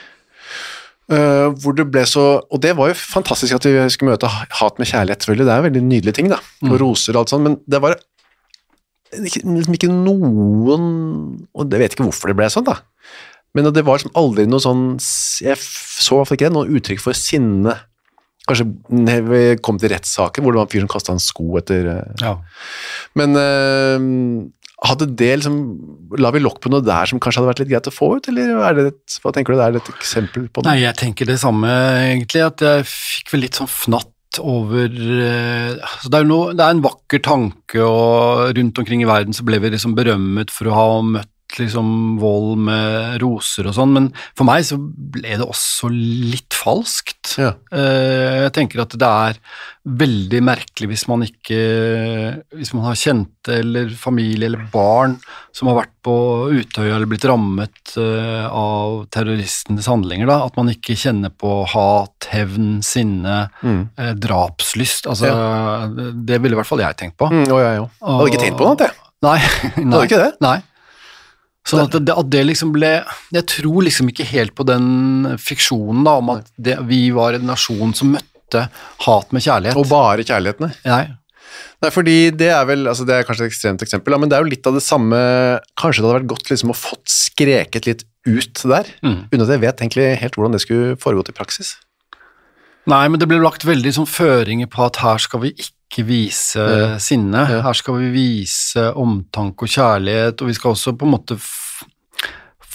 Eh, hvor det ble så, og det var jo fantastisk at vi skulle møte hat med kjærlighet, selvfølgelig, det er veldig nydelige ting da, og roser og alt sånt, men det var ikke, liksom ikke noen, og jeg vet ikke hvorfor det ble sånn da, men det var liksom aldri noe sånn, jeg så i hvert fall ikke det, noe uttrykk for sinne. Kanskje når vi kom til rettssaken, hvor det var en fyr som kastet en sko etter, eh, Ja. men eh, hadde det liksom, la vi lokk på noe der som kanskje hadde vært litt greit å få ut, eller er det et, hva tenker du, er det et eksempel på det? Nei, jeg tenker det samme egentlig, at jeg fikk vel litt sånn fnatt over, eh, altså det er jo noe, det er en vakker tanke, og rundt omkring i verden så ble vi liksom berømmet for å ha møtt liksom vold med roser og sånn, men for meg så ble det også litt falskt. Ja. Eh, Jeg tenker at det er veldig merkelig hvis man ikke, hvis man har kjente eller familie eller barn som har vært på Utøya eller blitt rammet eh, av terroristenes handlinger, da, at man ikke kjenner på hat, hevn, sinne, Mm. eh, drapslyst. Altså, det, det ville i hvert fall jeg tenkt på. Mm, å, ja, ja. Jeg hadde ikke tenkt på noe, det. Nei, nei. Hadde ikke det? Nei. Sånn at det, at det liksom ble, jeg tror liksom ikke helt på den fiksjonen da, om at det, vi var en nasjon som møtte hat med kjærlighet. Og bare kjærligheten, nei. Nei. Nei, fordi det er vel, altså det er kanskje et ekstremt eksempel, da, men det er jo litt av det samme, kanskje det hadde vært godt liksom å fått skreket litt ut der, Mm. uten at jeg vet egentlig helt hvordan det skulle foregått i praksis. Nei, men det ble lagt veldig sånn føringer på at her skal vi ikke vise Ja. sinne, Ja. her skal vi vise omtanke og kjærlighet, og vi skal også på en måte f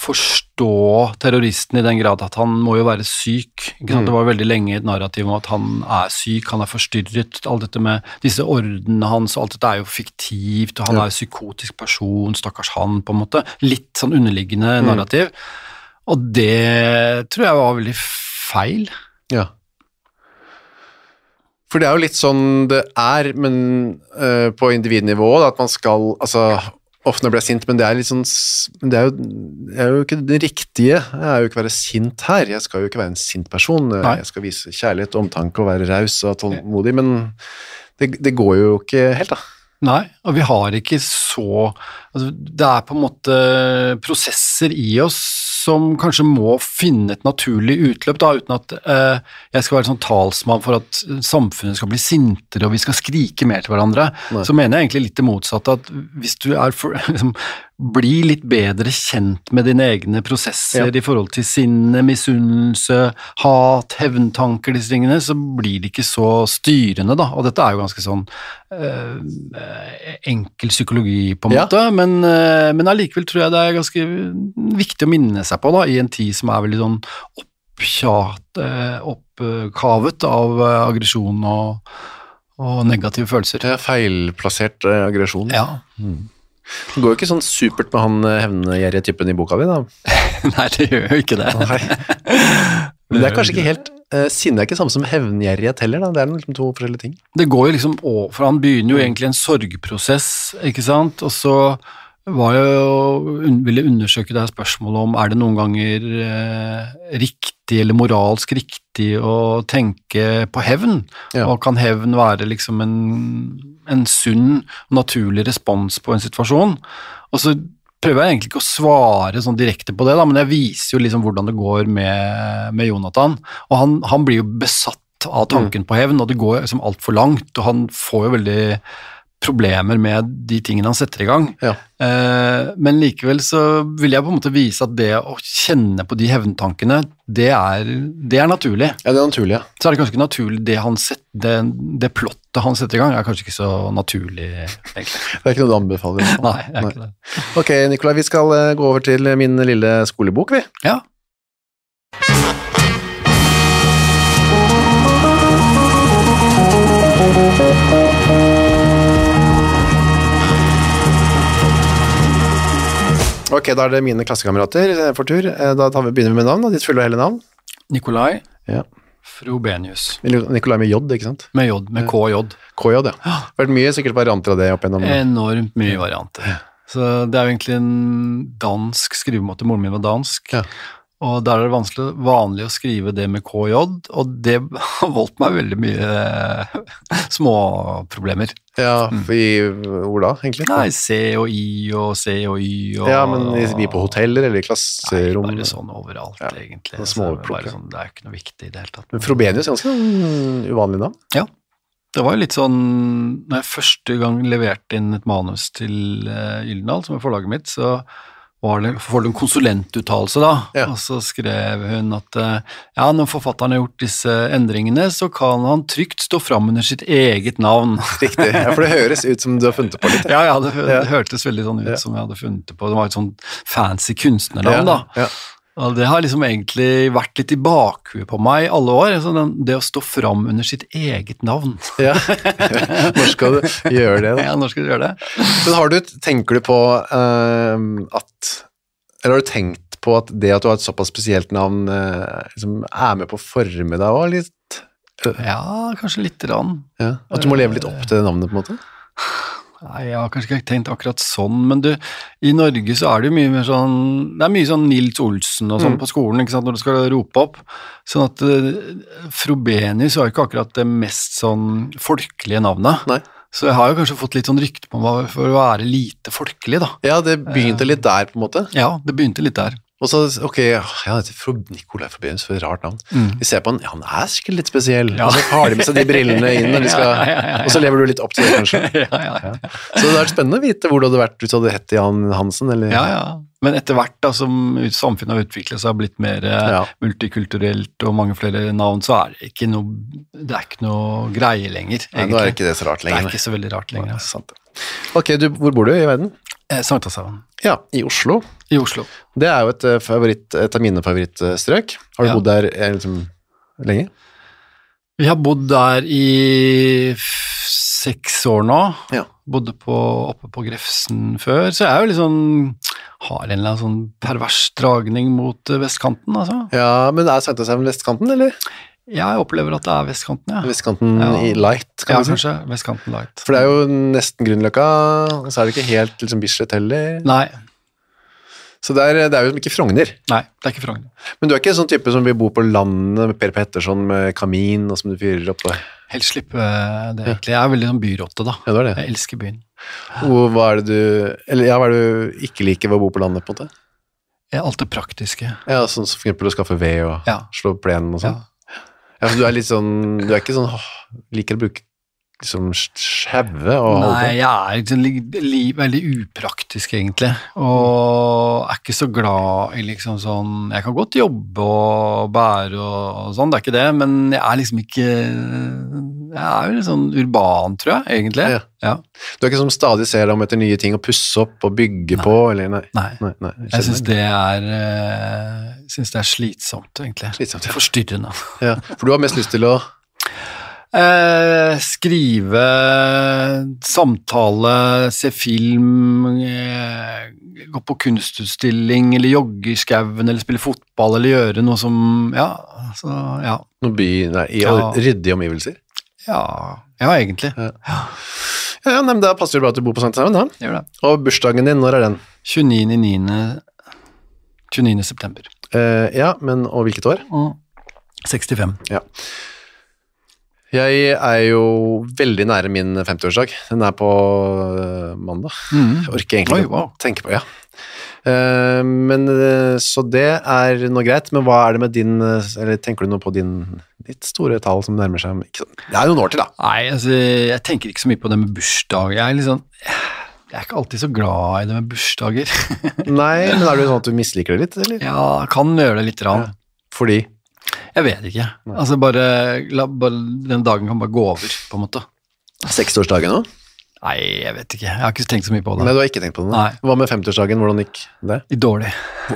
forstå terroristen i den grad at han må jo være syk. Ikke sant? Mm. Det var veldig lenge et narrativ om at han er syk, han er forstyrret, alt dette med disse ordene hans, alt dette er jo fiktivt, og han Ja. er en psykotisk person, stakkars han på en måte. Litt sånn underliggende Mm. narrativ. Og det tror jeg var veldig feil. Ja. For det er jo litt sånn det er, men uh, på individnivå, da, at man skal, altså, ofte når jeg blir sint, men det er litt sånn, det er jo, det er jo ikke det riktige, jeg er jo ikke være sint her, jeg skal jo ikke være en sint person, Nei. jeg skal vise kjærlighet, omtanke og være raus og tålmodig, men det, det går jo ikke helt da. Nei, og vi har ikke så, altså, det er på en måte prosesser i oss som kanskje må finne et naturlig utløp da, uten at eh, jeg skal være sånn talsmann for at samfunnet skal bli sintere og vi skal skrike mer til hverandre. Nei. Så mener jeg egentlig litt det motsatte, at hvis du er for, liksom, bli litt bedre kjent med dine egne prosesser Ja. i forhold til sinne, misunnelse, hat, hevntanker, disse tingene, så blir det ikke så styrende da, og dette er jo ganske sånn eh, enkel psykologi på en Ja. måte, men, eh, men allikevel tror jeg det er ganske viktig å minne seg på da, i en tid som er veldig sånn oppkjat, eh, oppkavet av eh, aggresjon og, og negative følelser. Det er feilplassert eh, aggresjon. Ja. Det går jo ikke sånn supert med han eh, hevngjerrige typen i boka di da. Nei, det gjør jo ikke det. Nei. Men det er kanskje ikke helt, uh, sinne er ikke samme som hevngjerrighet heller da, det er liksom to forskjellige ting. Det går jo liksom over, for han begynner jo egentlig en sorgprosess, ikke sant, og så var jeg jo, un, ville undersøke det her spørsmålet om er det noen ganger eh, riktig eller moralsk riktig å tenke på hevn, Ja. og kan hevn være liksom en, en sunn og naturlig respons på en situasjon, og så prøver jeg egentlig ikke å svare sånn direkte på det da, men jeg viser jo liksom hvordan det går med, med Jonathan, og han, han blir jo besatt av tanken på hevn, og det går liksom alt for langt, og han får jo veldig problemer med de tingene han setter i gang. Ja. Eh, men likevel så vil jeg på en måte vise at det å kjenne på de hevntankene, det er, det er naturlig. Ja, det er naturlig, ja. Så er det kanskje ikke naturlig, det, han set, det, det plottet han setter i gang er kanskje ikke så naturlig, egentlig. Det er ikke noe du anbefaler. Nei, det er ikke det. Ok, Nikolai, vi skal eh, gå over til min lille skolebok, vi. Ja. Ok, da er det mine klassekamerater eh, for tur. Eh, Da tar vi, begynner vi med navn, da. Ditt fulle og hele navn. Nikolai Ja. Frobenius, Nikolai med J, ikke sant? med J, med K J. K J, ja. Det har vært mye sikkert varianter av det opp gjennom. Enormt mye varianter. Så det er jo egentlig en dansk skrivemåte, moren min var dansk, Ja. og der er det vanskelig, vanlig å skrive det med K J, og det har voldt meg veldig mye småproblemer. Ja, i, hvor da, egentlig? Nei, C og I og C og Y og... Ja, men i- vi på hoteller eller i Nei, klasserom. bare sånn overalt, Ja, egentlig. sånn Så småplukk, bare ja. sånn, det er ikke noe viktig i det hele tatt. Men Frobenius er ganske sånn uvanlig navn. Ja, det var jo litt sånn, når jeg første gang leverte inn et manus til uh, Gyldendal, som er forlaget mitt, så var det, får du en konsulentuttalelse da, Ja. og så skrev hun at uh, ja, når forfatteren har gjort disse endringene, så kan han trygt stå fram under sitt eget navn. Riktig, ja, for det høres ut som du har funnet det på litt. Ja, ja, det, hø- Ja. det hørtes veldig sånn ut Ja. som jeg hadde funnet det på. Det var et sånn fancy kunstnernavn da. Ja, Og det har liksom egentlig vært litt i bakhuet på meg i alle år, altså den, det å stå fram under sitt eget navn. ja. Når skal du gjøre det da? Ja, når skal du gjøre det? Men har du, tenker du på eh, at, eller har du tenkt på at det at du har et såpass spesielt navn eh, liksom er med på å forme deg også litt? Ja, kanskje litt rann. Ja, at du må leve litt opp til det navnet på en måte? Nei, jeg har kanskje ikke tenkt akkurat sånn, men du, i Norge så er det jo mye mer sånn, det er mye sånn Nils Olsen og sånn Mm. på skolen, ikke sant, når du skal rope opp. Sånn at uh, Frobenius var jo ikke akkurat det mest sånn folkelige navnet. Nei. Så jeg har jo kanskje fått litt sånn rykte på meg for å være lite folkelig da. Ja, det begynte litt der på en måte. Ja, det begynte litt der. Og så, ok, ja, det er Fro- Nikolai Frobenius, for et rart navn. Mm. Vi ser på han, ja, han er sikkert litt spesiell. Ja. Og så har de med seg de brillene inn, når de skal, Ja, ja, ja, ja. og så lever du litt opp til det, kanskje. ja, ja, ja. Så det hadde vært spennende å vite hvor du hadde vært hvis du hadde hett Jan Hansen, eller... Ja, ja. Men etter hvert da, som ut- samfunnet har utviklet seg og blitt mer eh, Ja. multikulturelt og mange flere navn, så er det ikke noe, det er ikke noe greie lenger, Nei, nå er egentlig. ikke det så rart Det er lenger. ikke så veldig rart lenger. Nei, Altså. sant. Ok, du, hvor bor du i verden? Eh, Sankthanshaugen. Ja, i Oslo. I Oslo. Det er jo et, favoritt, et av mine favorittstrøk. Har du Ja. bodd der eh, liksom, lenge? Vi har bodd der i f- seks år nå. Ja. Bodde på, oppe på Grefsen før, så jeg er jo litt sånn, har en eller annen sånn pervers dragning mot eh, vestkanten, altså. Ja, men er Sankthanshaugen vestkanten, eller? Jeg opplever at det er vestkanten, ja. Vestkanten Ja. i light, kan Ja, man si. kanskje, vestkanten light. For det er jo nesten Grünerløkka, og så er det ikke helt liksom, Bislett heller. Nei, Så det er, det er jo ikke Frogner. nei, det er ikke Frogner. Men du er ikke sånn type som vil bo på landet med Per Pettersson med kamin, og som du fyrer opp. Og... Helst slippe det egentlig. Jeg er veldig sånn byrotte da. Ja, det er det. Jeg elsker byen. Og hva er det du, eller ja, hva er det du ikke liker ved å bo på landet, på en måte? Jeg er alt det praktiske. Ja, sånn som for eksempel å skaffe ved og Ja. slå plenen og sånn. Ja. Ja, for du er litt sånn, du er ikke sånn, åh, liker å bruke liksom skjeve og holde Nei, på. jeg er liksom li, li, veldig upraktisk egentlig, og er ikke så glad i liksom sånn, jeg kan godt jobbe og bære og, og sånn, det er ikke det, men jeg er liksom ikke, jeg er jo litt sånn urban, tror jeg, egentlig. Ja. Ja. Du er ikke som stadig ser deg om etter nye ting å pusse opp og bygge på, eller nei? Nei, Nei, nei, jeg synes det er, eh, synes det er slitsomt egentlig. Slitsomt, ja. Forstyrrende. Ja, for du har mest lyst til å Eh, skrive, samtale, se film, eh, gå på kunstutstilling, eller jogge i skauen, eller spille fotball, eller gjøre noe som, ja, så, ja, noe by, nei, i Ja. ryddige omgivelser? ja, ja, egentlig, Ja, ja, nei, men da passer det bra at du bor på Sankthanshaugen, da. det gjør det. Og bursdagen din, når er den? tjueniende niende tjueniende september. Eh, ja, men og hvilket år? sekstifem. Ja. Jeg er jo veldig nære min femtiårsdag. Den er på uh, mandag. Mm. Jeg orker egentlig Oi, ikke wow. å tenke på, ja. Uh, men uh, så det er noe greit, men hva er det med din, uh, eller tenker du noe på din, ditt store tall som nærmer seg? Ikke sånn. Det er noen år til da. Nei, altså, jeg tenker ikke så mye på det med bursdag. Jeg er litt sånn, jeg er ikke alltid så glad i det med bursdager. Nei, men er det sånn at du misliker det litt, eller? Ja, jeg kan gjøre det litt rann. Fordi? Jeg vet ikke. Altså bare, la, bare, den dagen kan bare gå over, på en måte. sekstiårsdagen nå? Nei, jeg vet ikke. Jeg har ikke tenkt så mye på det. Nei, du har ikke tenkt på det nå. Nei. Hva med femtiårsdagen? Hvordan gikk det? Dårlig.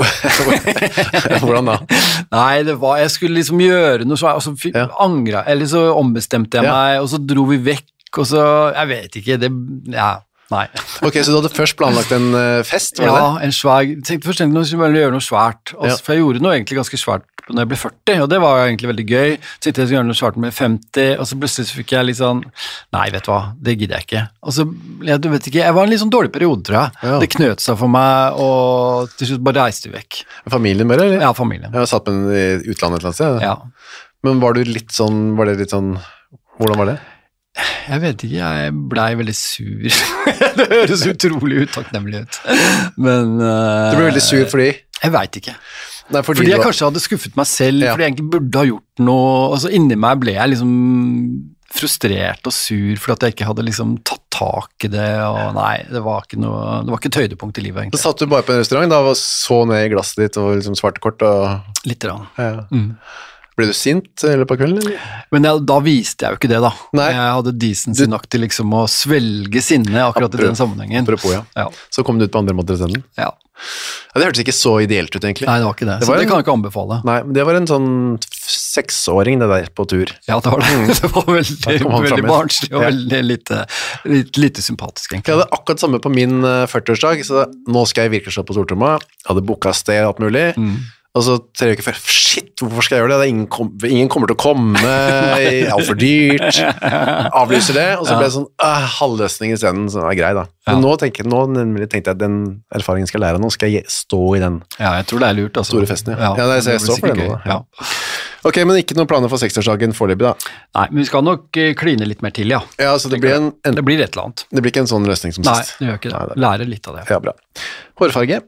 Hvordan da? Nei, det var, jeg skulle liksom gjøre noe så, og så fikk, Ja. angra, eller så ombestemte jeg Ja. meg, og så dro vi vekk, og så, jeg vet ikke, det, ja, nei. Ok, så du hadde først planlagt en uh, fest, var det Ja, det? en svær, jeg tenkte først egentlig at jeg ville gjøre noe svært, og, Ja. for jeg gjorde noe egentlig ganske svært når jeg ble førti, og det var jo egentlig veldig gøy. Så tenkte jeg skulle gjøre noe svært med femti, og så plutselig så fikk jeg litt sånn, nei, vet du hva, det gidder jeg ikke. Og så, jeg, du vet ikke, jeg var i en litt sånn dårlig periode, tror jeg. Ja. Det knøt seg for meg, og til slutt bare reiste vi vekk. Familien bare, eller? Ja, familien. Jeg har satt med den i utlandet et eller annet sted. Ja. Men var du litt sånn, var det litt sånn, hvordan var det? Jeg vet ikke, jeg blei veldig sur. Det høres utrolig utakknemlig ut. Men uh, Du ble veldig sur fordi? Jeg veit ikke. Nei, fordi, Fordi jeg du var- kanskje hadde skuffet meg selv, Ja. fordi jeg egentlig burde ha gjort noe. Altså inni meg ble jeg liksom frustrert og sur fordi at jeg ikke hadde liksom tatt tak i det, og nei, det var ikke noe, det var ikke et høydepunkt i livet Så egentlig. satt du bare på en restaurant da, og så ned i glasset ditt og liksom svarte kort, og Litt rann. ja. Mm. Ble du sint eller på kvelden, eller? Men jeg, da viste jeg jo ikke det da. Nei. Jeg hadde decency nok til liksom å svelge sinne akkurat i den sammenhengen. Apropos, ja. Ja, Så kom du ut på andre måter isteden. ja. Ja, det hørtes ikke så ideelt ut, egentlig. Nei, det var ikke det. Det Så var det en- kan jeg ikke anbefale. Nei, men det var en sånn seksåring, det der, på tur. Ja, det var det. Det var veldig, Da kom han veldig frem igjen. barnslig og Ja. veldig lite, litt, lite sympatisk, Jeg egentlig. hadde akkurat samme på min eh, førtiårsdag, så nå skal jeg virkelig slå på stortromma. Hadde booka sted og alt mulig. Mm. Og så tre uker før, shit, hvorfor skal jeg gjøre det? det er ingen, kom, ingen kommer til å komme, altfor dyrt. Avlyser det, og så ble det sånn uh, halvløsning i stedet, som er grei da. Men Ja. nå, tenker, nå nemlig tenkte jeg at den erfaringen skal jeg lære, nå skal jeg stå i den. Ja, jeg tror det er lurt. Altså. Store festen, ja. Ja, det- så jeg blir står for sikkert det nå, gøy. da. Ja. Ok, men ikke noen planer for seksårsdagen foreløpig da. Nei, men vi skal nok eh, kline litt mer til, ja. Ja, så det blir, en, en, Det blir et eller annet. det blir ikke en sånn løsning som Nei, sist. det gjør ikke Nei, det. det- Lære litt av det. Ja, bra. Hårfarge?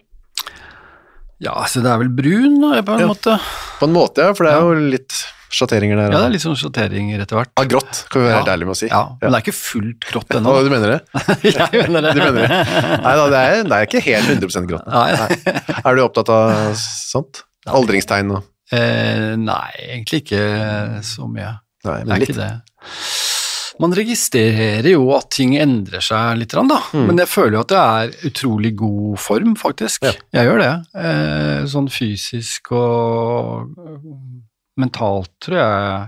Ja, så det er vel brun, da, på en Ja. måte. På en måte, ja, for det er jo litt sjatteringer der. Ja, det er litt sånn sjatteringer etter hvert. Ja, grått, kan vi være helt Ja. ærlig med å si. Ja, men det er ikke fullt grått ennå. Hva du mener det? Jeg mener det. Du mener det? Nei da, det er, det er ikke helt hundre prosent grått. Nei. Er du opptatt av sånt? Aldringstegn og Eh, nei, egentlig ikke så mye. Nei, Det men er litt. ikke det. Man registrerer jo at ting endrer seg litt, da. Mm. Men jeg føler jo at det er utrolig god form, faktisk. Ja. Jeg gjør det. Eh, sånn fysisk og mentalt, tror jeg,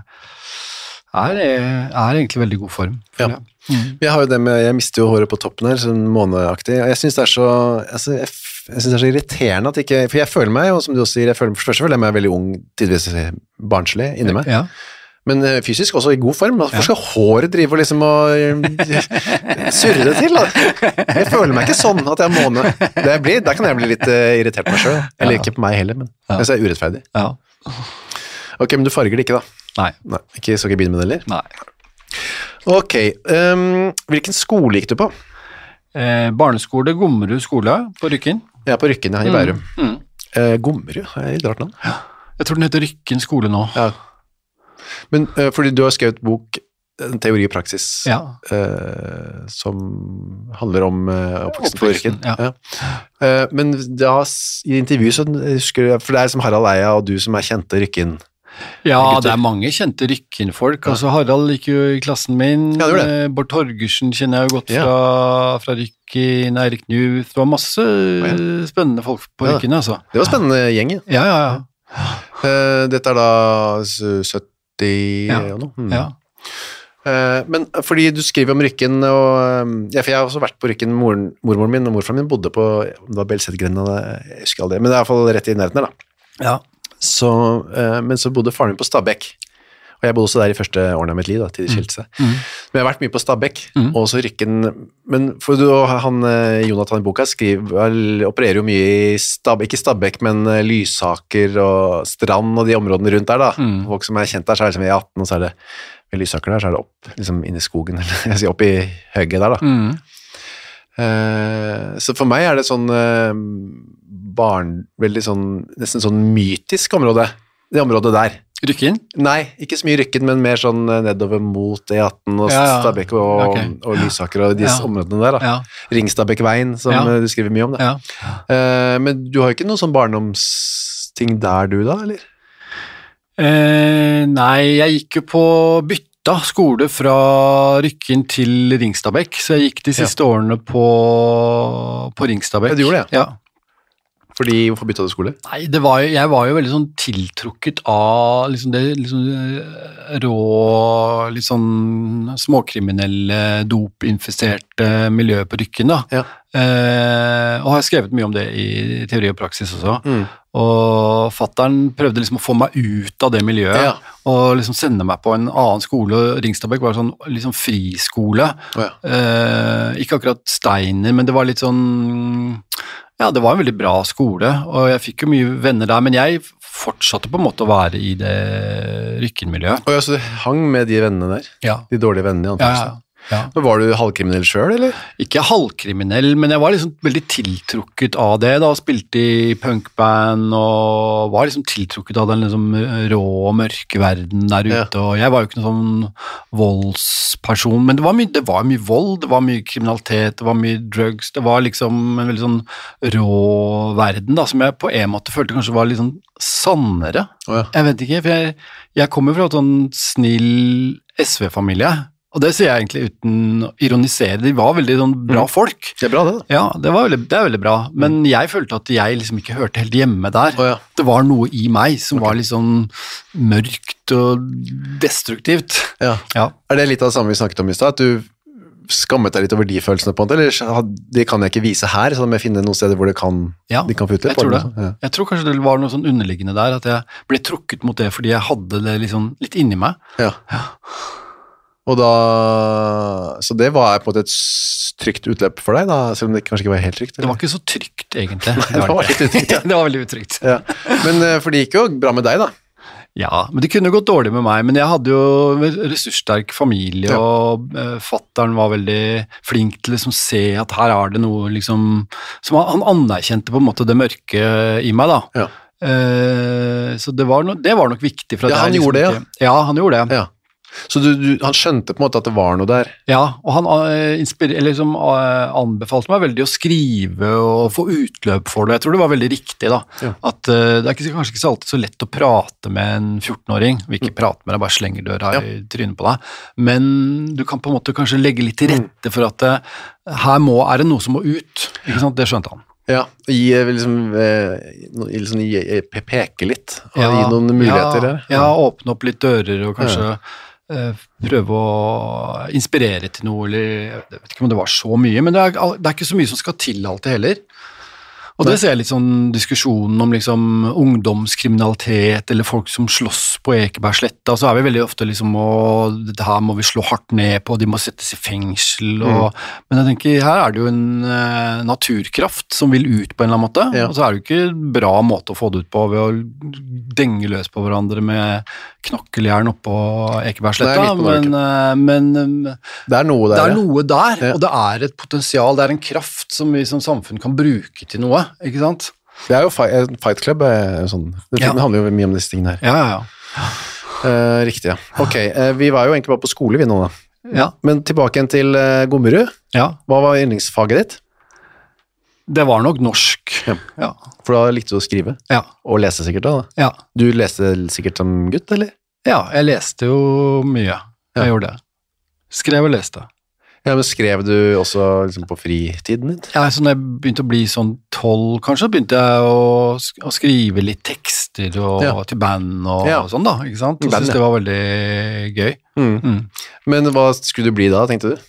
er, er egentlig veldig god form. Ja. Jeg. Mm. Jeg har jo det med, jeg mister jo håret på toppen her, sånn måneaktig. Jeg synes det er så, altså, jeg, jeg synes det er så irriterende at ikke, for jeg føler meg, og som du også sier, jeg føler, for først føler jeg meg veldig ung, tidvis barnslig inni meg. Ja. Men fysisk også i god form. Hvorfor skal ja. håret drive og liksom og surre det til? Da? Jeg føler meg ikke sånn at jeg må måne. Det blir, der kan jeg bli litt uh, irritert på meg selv. Eller ja. ikke på meg heller, men ja. jeg er urettferdig. Ja. Ok, men du farger det ikke da? Nei. Nei ikke, skal ikke begynne med det, eller? Nei. Ok, um, hvilken skole gikk du på? Eh, barneskole, Gommerud skole på Rykken. Ja, på Rykken, ja, i Bærum. Mm. Mm. Uh, Gommerud, det er litt rart navn. Ja. Jeg tror den heter Rykken skole nå. Ja. Men uh, fordi du har skrevet bok, en teori og praksis, ja. uh, som handler om uh, oppvoksten på Rykken. Ja. Ja. Uh, men da, i intervju, så husker du, for det er som Harald Eia og du som er kjente Rykken. Ja, det er mange kjente Rykken-folk. Altså, Harald gikk jo i klassen min. Ja, det det. Uh, Bård Torgersen kjenner jeg jo godt fra, ja. fra Rykken, Eirik Newth. Det var masse oh, ja. spennende folk på ja. Rykken, altså. Det var spennende gjeng, ja. Ja, ja, ja. Uh, dette er da sytti ja. og noe. Mm. Ja. Uh, men fordi du skriver om Rykken, og, ja, for jeg har også vært på Rykken, moren, mormoren min og morfaren min bodde på, det var Belsetgrenda, jeg husker aldri, men det er i hvert fall rett i nærheten der da. Ja. Så, uh, men så bodde faren min på Stabekk, og jeg bodde også der i første årene av mitt liv da, til de skilte seg. Mm. Men jeg har vært mye på Stabekk, mm. og også Rykken, men for du, han, Jonathan i boka skriver, opererer jo mye i Stabekk, ikke Stabekk, men Lysaker og Strand og de områdene rundt der da. Mm. Folk som er kjent der, så er det liksom i atten, og så er det ved Lysaker der, så er det opp, liksom inn i skogen, eller jeg sier opp i høgget der da. Mm. Uh, så for meg er det sånn uh, barn, veldig sånn, nesten sånn mytisk område, det området der. Rykken? Nei, ikke så mye Rykken, men mer sånn nedover mot E atten og ja, ja. Stabekk og, okay. og Lysaker og disse ja. områdene der da. Ja. Ringstabekk-veien, som ja. du skriver mye om det. Ja. Uh, men du har jo ikke noen sånn barndomsting der du da, eller? Uh, nei, jeg gikk jo på bytta skole fra Rykken til Ringstabekk, så jeg gikk de siste ja. årene på, på Ringstabekk. Ja, du gjorde det? Ja. Fordi, hvorfor bytta du skole? Nei, det var jo, jeg var jo veldig sånn tiltrukket av liksom det liksom rå, litt sånn småkriminelle, dopinfesterte miljøet på Rykken da. Ja. Eh, og har skrevet mye om det i teori og praksis også. Mm. Og fatteren prøvde liksom å få meg ut av det miljøet, ja. og liksom sende meg på en annen skole, og Ringstabekk var sånn liksom friskole. Ja. Eh, ikke akkurat Steiner, men det var litt sånn... Ja, det var en veldig bra skole, og jeg fikk jo mye venner der, men jeg fortsatte på en måte å være i det Rykken-miljøet. Og ja, så du hang med de vennene der? Ja. De dårlige vennene i anførselen? Ja, ja. Ja. Men var du halvkriminell selv, eller? Ikke halvkriminell, men jeg var liksom veldig tiltrukket av det da, spilte i punkband og var liksom tiltrukket av den liksom rå og mørke verden der ute, ja. og jeg var jo ikke noen sånn voldsperson, men det var, mye, det var mye vold, det var mye kriminalitet, det var mye drugs, det var liksom en veldig sånn rå verden da, som jeg på en måte følte kanskje var litt sånn sannere. Oh, ja. Jeg vet ikke, for jeg, jeg kommer fra en sånn snill S V-familie, og det sier jeg egentlig uten å ironisere, de var veldig sånn bra folk. Det er bra det da. Ja, det, var veldig, det er veldig bra, men jeg følte at jeg liksom ikke hørte helt hjemme der. Oh, ja. Det var noe i meg som okay. var litt sånn mørkt og destruktivt. Ja. Ja. Er det litt av det samme vi snakket om i sted, at du skammet deg litt over de følelsene på en måte, eller det kan jeg ikke vise her, så må jeg finne noen steder hvor det kan, ja, de kan få utløp? Jeg tror det. Ja. Jeg tror kanskje det var noe sånn underliggende der, at jeg ble trukket mot det fordi jeg hadde det liksom litt inni meg. Ja. Ja. Og da, så det var på en måte et trygt utløp for deg da, selv om det kanskje ikke var helt trygt? Eller? Det var ikke så trygt egentlig. Nei, det var litt utrygt, ja. Det var veldig utrygt. Ja. Men for det gikk jo bra med deg da? Ja, men det kunne gått dårlig med meg, men jeg hadde jo ressurssterk familie, ja. og uh, fatteren var veldig flink til å liksom se at her er det noe liksom, som han, han anerkjente på en måte det mørke i meg da. Ja. Uh, så det var, no, det var nok viktig. For at ja, han liksom gjorde det, ja. Ikke, ja, han gjorde det. Ja. Så du, du, han skjønte på en måte at det var noe der? Ja, og han uh, inspir- eller liksom, uh, anbefalte meg veldig å skrive og få utløp for det. Jeg tror det var veldig riktig da, ja. At uh, det er ikke, kanskje ikke så alltid så lett å prate med en fjorten-åring, vi ikke mm. prate med deg, bare slenger døra ja. I trynet på deg, men du kan på en måte kanskje legge litt til rette for at uh, her må, er det noe som må ut, ikke sant? Det skjønte han. Ja, gi, liksom, liksom, gi, peke litt, og ja, gi noen muligheter ja, her. Ja, åpne opp litt dører, og kanskje ja. uh, prøve å inspirere til noe, eller jeg vet ikke om det var så mye, men det er, det er ikke så mye som skal til alltid heller. Og det ser jeg litt sånn diskusjonen om liksom ungdomskriminalitet, eller folk som slåss på Ekebergsletta, så er vi veldig ofte liksom, og dette her må vi slå hardt ned på, de må settes i fengsel, og, mm. men jeg tenker, her er det jo en uh, naturkraft som vil ut på en eller annen måte, ja. Og så er det jo ikke en bra måte å få det ut på ved å denge løs på hverandre med knokkeljern oppå Ekebergsletta, men, uh, men um, det er noe der, det er noe der ja. Og det er et potensial, det er en kraft som vi som samfunn kan bruke til noe. Ikke sant? Det er jo Fight, fight Club, sånn. Det ja. Handler jo mye om disse tingene her. Ja, ja, ja. Uh, riktig, ja. Ok, uh, vi var jo egentlig bare på skole vi nå da. Ja. Men tilbake igjen til uh, Gommerud. Ja. Hva var yndlingsfaget ditt? Det var nok norsk. Ja. Ja. For da likte du å skrive? Ja. Og lese sikkert da? Ja. Du leste sikkert som gutt, eller? Ja, jeg leste jo mye. Jeg ja. Gjorde det. Skrev og leste. Ja, men skrev du også liksom, på fritiden din? Ja, så når jeg begynte å bli sånn tolv, kanskje begynte jeg å, å skrive litt tekster og, ja. Til band og, ja. Og sånn da, ikke sant? Og synes ja. Det var veldig gøy. Mm. Mm. Men hva skulle du bli da, tenkte du?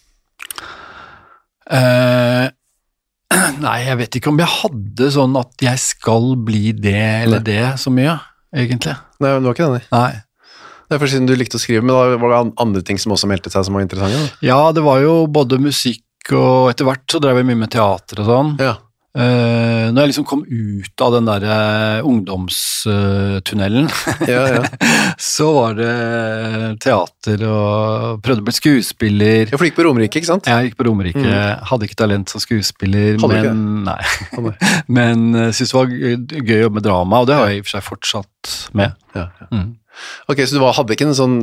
Uh, nei, jeg vet ikke om jeg hadde sånn at jeg skal bli det eller nei. Det så mye, egentlig. Nei, men det var ikke det, nei. Det er for siden du likte å skrive, men da var det andre ting som også meldte seg som var interessante? Da? Ja, det var jo både musikk, og etter hvert så drev jeg mye med teater og sånn. Ja. Uh, når jeg liksom kom ut av den der uh, ungdomstunnelen, ja, ja. så var det teater og prøvde å bli skuespiller. Ja, for du gikk på Romerike, ikke sant? Jeg gikk på Romerike, mm. hadde ikke talent som skuespiller, hadde men, nei. men uh, synes det var gøy å jobbe med drama, og det har jeg i og for seg fortsatt med. Ja, ja. Mm. Ok, så du var, hadde ikke en sånn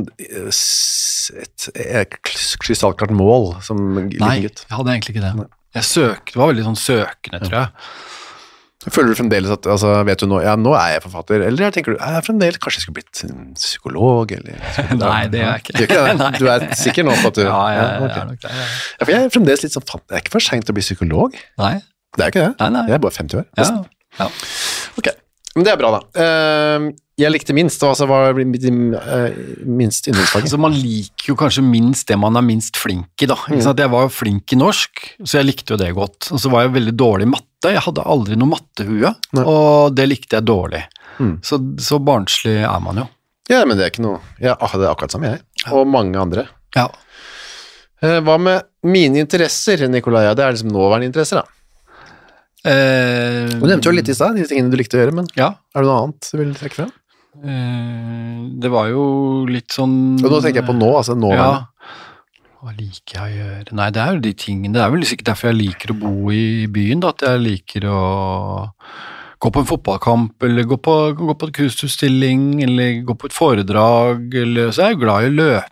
et, et krystallklart mål som liten gutt? Nei, jeg hadde egentlig ikke det. Nei. Jeg søkte, det var veldig sånn søkende, tror jeg. Føler du fremdeles at, altså, vet du nå, ja, nå er jeg forfatter, eller tenker du, er jeg fremdeles, kanskje jeg skulle blitt en psykolog, eller? Nei, det er jeg ikke. Du er, ikke det? Du er sikker nå på at du... Ja, jeg, ja, okay. jeg er nok det. Ja. Ja, for jeg er fremdeles litt sånn, faen, det er ikke for sent å bli psykolog. Nei. Det er ikke det. Nei, nei. Jeg er bare femti år. Ja, ja. Ok, men det er bra da. Uh, jeg likte minst, altså hva var mitt uh, minst yndlingsfag? Altså man liker jo kanskje minst det man er minst flink i da. Ikke sant? Jeg var jo flink i norsk, så jeg likte jo det godt. Og så var jeg veldig dårlig i matte, jeg hadde aldri noe mattehue, Nei. Og det likte jeg dårlig. Mm. Så, så barnslig er man jo. Ja, men det er ikke noe, ja, det er akkurat som jeg, og mange andre. Ja. Uh, hva med mine interesser, Nikolai? Det er liksom nåværende interesser da. Uh, du nevnte jo litt i sted, de tingene du likte å gjøre, men ja. Er det noe annet du vil trekke frem? Uh, det var jo litt sånn... Og nå tenker jeg på nå, altså nå. Ja, hva liker jeg å gjøre? Nei, det er jo de tingene, det er vel sikkert derfor jeg liker å bo i byen, da, at jeg liker å gå på en fotballkamp, eller gå på, gå på et kunstutstilling, eller gå på et foredrag, eller så er jeg glad i å løpe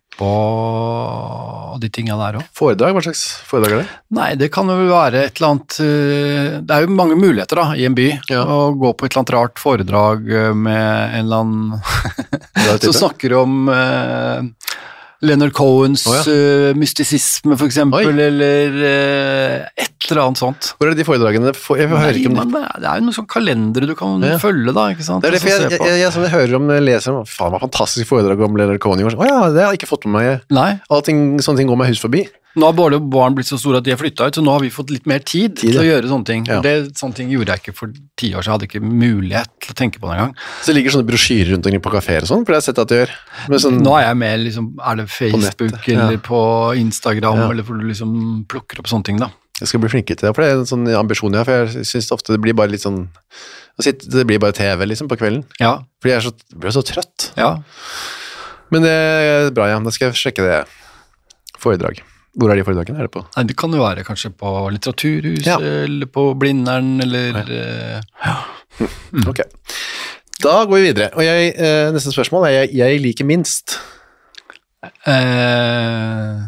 og de tingene der også. Foredrag? Hva slags foredrag er det? Nei, det kan jo være et eller annet, det er jo mange muligheter da, i en by, ja. Å gå på et eller annet rart foredrag med en eller annen som snakker om uh, Leonard Cohens oh, ja. uh, mystisisme for eksempel, Oi. Eller uh, et eller annet sånt. Hvor er de foredragene? Jeg Nei, hører ikke om det. Det er jo noen sånne kalendere du kan ja. Følge da, ikke sant? Det er det, for jeg, jeg, jeg, jeg, jeg hører om, jeg leser om, faen, det var fantastisk foredrag om Leonard Cohen. Å ja, det har jeg ikke fått med meg. Nei. Allting, sånne ting går meg hus forbi. Nå har både barn blitt så store at de har flyttet ut, så nå har vi fått litt mer tid, tid til å gjøre sånne ting. Ja. Det, sånne ting gjorde jeg ikke for ti år, så jeg hadde ikke mulighet til å tenke på det en gang. Så det ligger sånne brosjyrer rundt omkring på kaféer og sånn, for det har jeg sett at det gjør. Sånn, nå er jeg med, liksom, er det Facebook på eller ja. På Instagram, ja. Eller hvor du liksom plukker opp sånne ting da. Jeg skal bli flinkere til det, for det er en sånn ambisjon jeg har, for jeg synes ofte det blir bare litt sånn, det blir bare T V liksom på kvelden. Ja. Fordi jeg er så, blir så trøtt. Ja. Men det er bra, ja. Da skal jeg sjekke det foredrag. Hvor er de foredragene? Er det på? Nei, det kan jo være kanskje på Litteraturhuset, ja. Eller på Blindern, eller... Ja. Mm. Ok. Da går vi videre. Og jeg, eh, neste spørsmål er, jeg, jeg liker minst. Eh,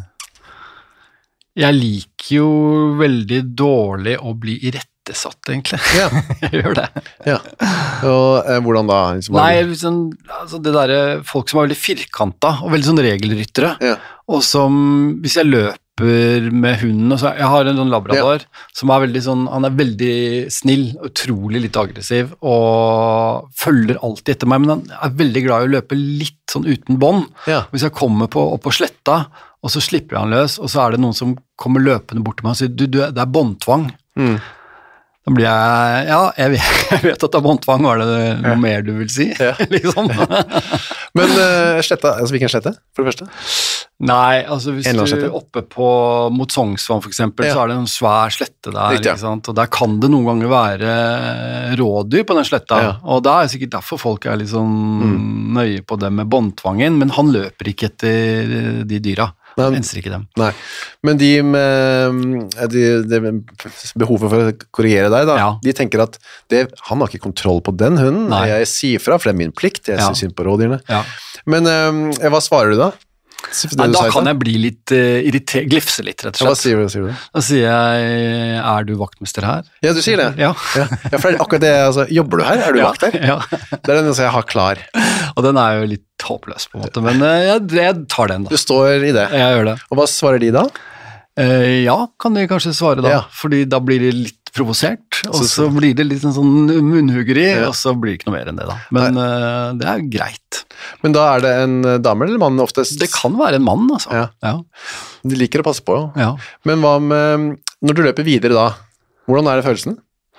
jeg liker jo veldig dårlig å bli irettesatt, egentlig. Ja. Jeg gjør det. Ja. Og eh, hvordan da? Liksom, Nei, liksom, altså det der, folk som er veldig firkanta og veldig sånn regelryttere, Ja. og som, hvis jeg løper med hunden, og så, jeg har en sånn labrador, som er veldig sånn, han er veldig snill, utrolig litt aggressiv, og følger alltid etter meg, men han er veldig glad i å løpe litt sånn uten bånd. Ja. Hvis jeg kommer på, opp på sletta, og så slipper jeg han løs, og så er det noen som kommer løpende bort til meg og sier, du, du det er båndtvang. Mm. Da blir jeg, ja, jeg vet, jeg vet at det er båndtvang, var det noe ja. mer du vil si? Ja. liksom. Men uh, sletta, altså hvilken slette, for det første? Nei, altså hvis du er oppe på, mot Sognsvann for eksempel, ja. så er det en svær slette der, Riktig, ja. ikke sant? Og der kan det noen ganger være rådyr på den sletta, ja. og da er det sikkert derfor folk er litt sånn mm. nøye på det med båndtvangen, men han løper ikke etter de dyra. Han enser ikke dem. Nei, men de med de, de behovet for å korrigere deg da, ja. de tenker at det, han har ikke kontroll på den hunden, Nei. jeg sier fra, for det er min plikt, jeg ja. synes synd på rådyrene. Ja. Men um, hva svarer du da? Nei, da kan jeg bli litt uh, irritert, glifse litt, rett og slett. Hva sier du, sier du? Da sier jeg, er du vaktmester her? Ja, du sier det. Ja. ja. ja for det er akkurat det, altså, jobber du her? Er du ja. vakt her? Ja. Det er den jeg har klar. Og den er jo litt håpløs på en måte, men uh, jeg, jeg tar den da. Du står i det? Jeg gjør det. Og hva svarer de da? Uh, ja, kan de kanskje svare da, ja. fordi da blir de litt provosert, og så, så blir det litt en sånn munnhuggeri, ja. og så blir det ikke noe mer enn det da. Men uh, det er greit. Men da er det en dame eller mann oftest? Det kan være en mann, altså. Ja. Ja. De liker å passe på. Ja. Men hva med, når du løper videre da, hvordan er det følelsen?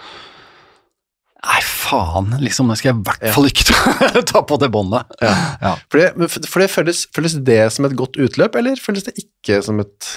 Nei, faen, liksom, det skal jeg i hvert fall ikke ta, ta på det båndet. Ja. Ja. For det, for det føles, føles det som et godt utløp, eller føles det ikke som et...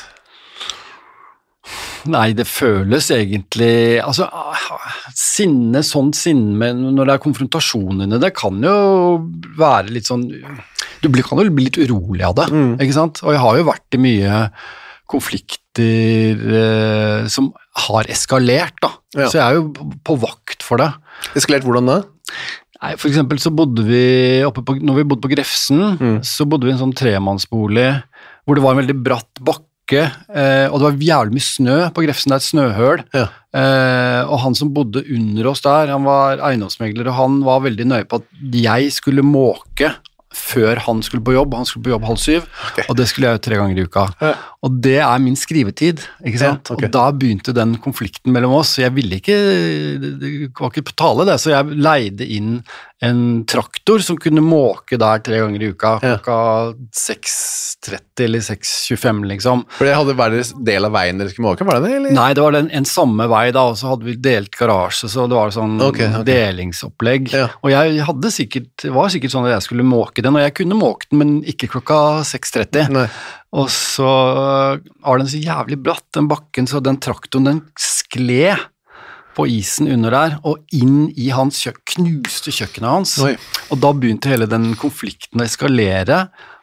Nei, det føles egentlig, altså, sinne, sånn sinne, men når det er konfrontasjonene, det kan jo være litt sånn, du kan jo bli litt urolig av det, mm. ikke sant? Og jeg har jo vært i mye konflikter eh, som har eskalert da, ja. så jeg er jo på vakt for det. Eskalert hvordan da? Nei, for eksempel så bodde vi oppe på, når vi bodde på Grefsen, mm. så bodde vi i en sånn tremannsbolig, hvor det var en veldig bratt bakke, Eh, og det var jævlig mye snø på Grefsen, det er et snøhøl, ja. eh, og han som bodde under oss der, han var eiendomsmegler, og han var veldig nøye på at jeg skulle måke før han skulle på jobb, han skulle på jobb halv syv, okay. og det skulle jeg jo tre ganger i uka. Ja. Og det er min skrivetid, ikke sant? Ja, okay. Og da begynte den konflikten mellom oss, så jeg ville ikke, det var ikke på tale det, så jeg leide inn en traktor som kunne måke der tre ganger i uka, ja. klokka seks tretti eller seks tjuefem liksom. For det hadde vært en del av veien dere skulle måke, var det det? Eller? Nei, det var den, en samme vei da, og så hadde vi delt garasje, så det var sånn okay, okay. delingsopplegg, ja. og jeg hadde sikkert, det var sikkert sånn at jeg skulle måke den, og jeg kunne måke den, men ikke klokka seks tretti. Nei. Og så var den så jævlig bratt, den bakken, så den traktoren, den skled på isen under der, og inn i hans kjøk, knuste kjøkkenet hans. Oi. Og da begynte hele den konflikten å eskalere,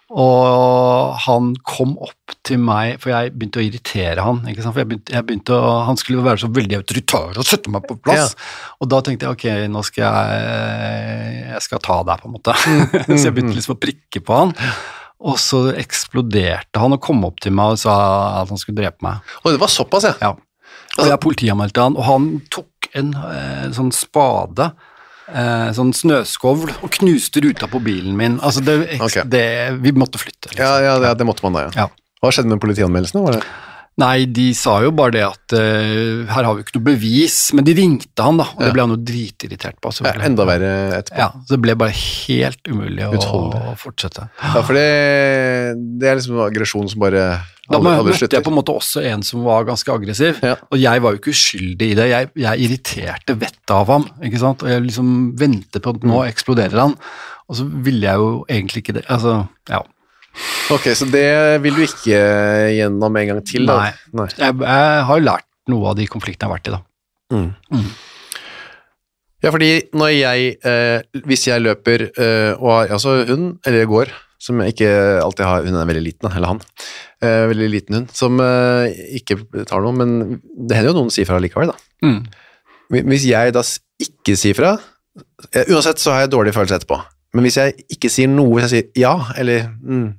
og han kom opp til meg, for jeg begynte å irritere han, ikke sant? For jeg begynte, jeg begynte å, han skulle være så veldig autoritær og sette meg på plass, ja. og da tenkte jeg, ok, nå skal jeg, jeg skal ta deg på en måte, mm, mm, så jeg begynte liksom å prikke på han, og så eksploderte han og kom opp til meg og sa at han skulle drepe meg. Og det var såpass, ja? Ja. Og jeg politianmeldte han, og han tok en eh, sånn spade, eh, sånn snøskovl, og knuste ruta på bilen min. Altså, det, okay. det, vi måtte flytte. Liksom. Ja, ja det, det måtte man da, ja. ja. Hva skjedde med politianmeldelsene, var det? Nei, de sa jo bare det at uh, her har vi ikke noe bevis, men de ringte han da, og ja. det ble han jo dritirritert på. Ja, enda verre etterpå. Ja, så det ble bare helt umulig å, å fortsette. Ja, for det, det er liksom en aggresjon som bare Da møtte jeg på en måte også en som var ganske aggressiv, ja. og jeg var jo ikke uskyldig i det, jeg, jeg irriterte vettet av ham, ikke sant, og jeg liksom ventet på at nå eksploderer han, og så ville jeg jo egentlig ikke det, altså, ja. Ok, så det vil du ikke gjennom en gang til da? Nei, Nei. Jeg, jeg har jo lært noe av de konfliktene jeg har vært i da. Mm. Mm. Ja, fordi når jeg, eh, hvis jeg løper, eh, og altså hun, eller går, som jeg ikke alltid har, hun er veldig liten, eller han, eh, veldig liten hund, som eh, ikke tar noe, men det hender jo noen sier fra likevel da. Mm. Hvis jeg da ikke sier fra, eh, uansett så har jeg dårlig følelse etterpå, men hvis jeg ikke sier noe, hvis jeg sier ja, eller mm,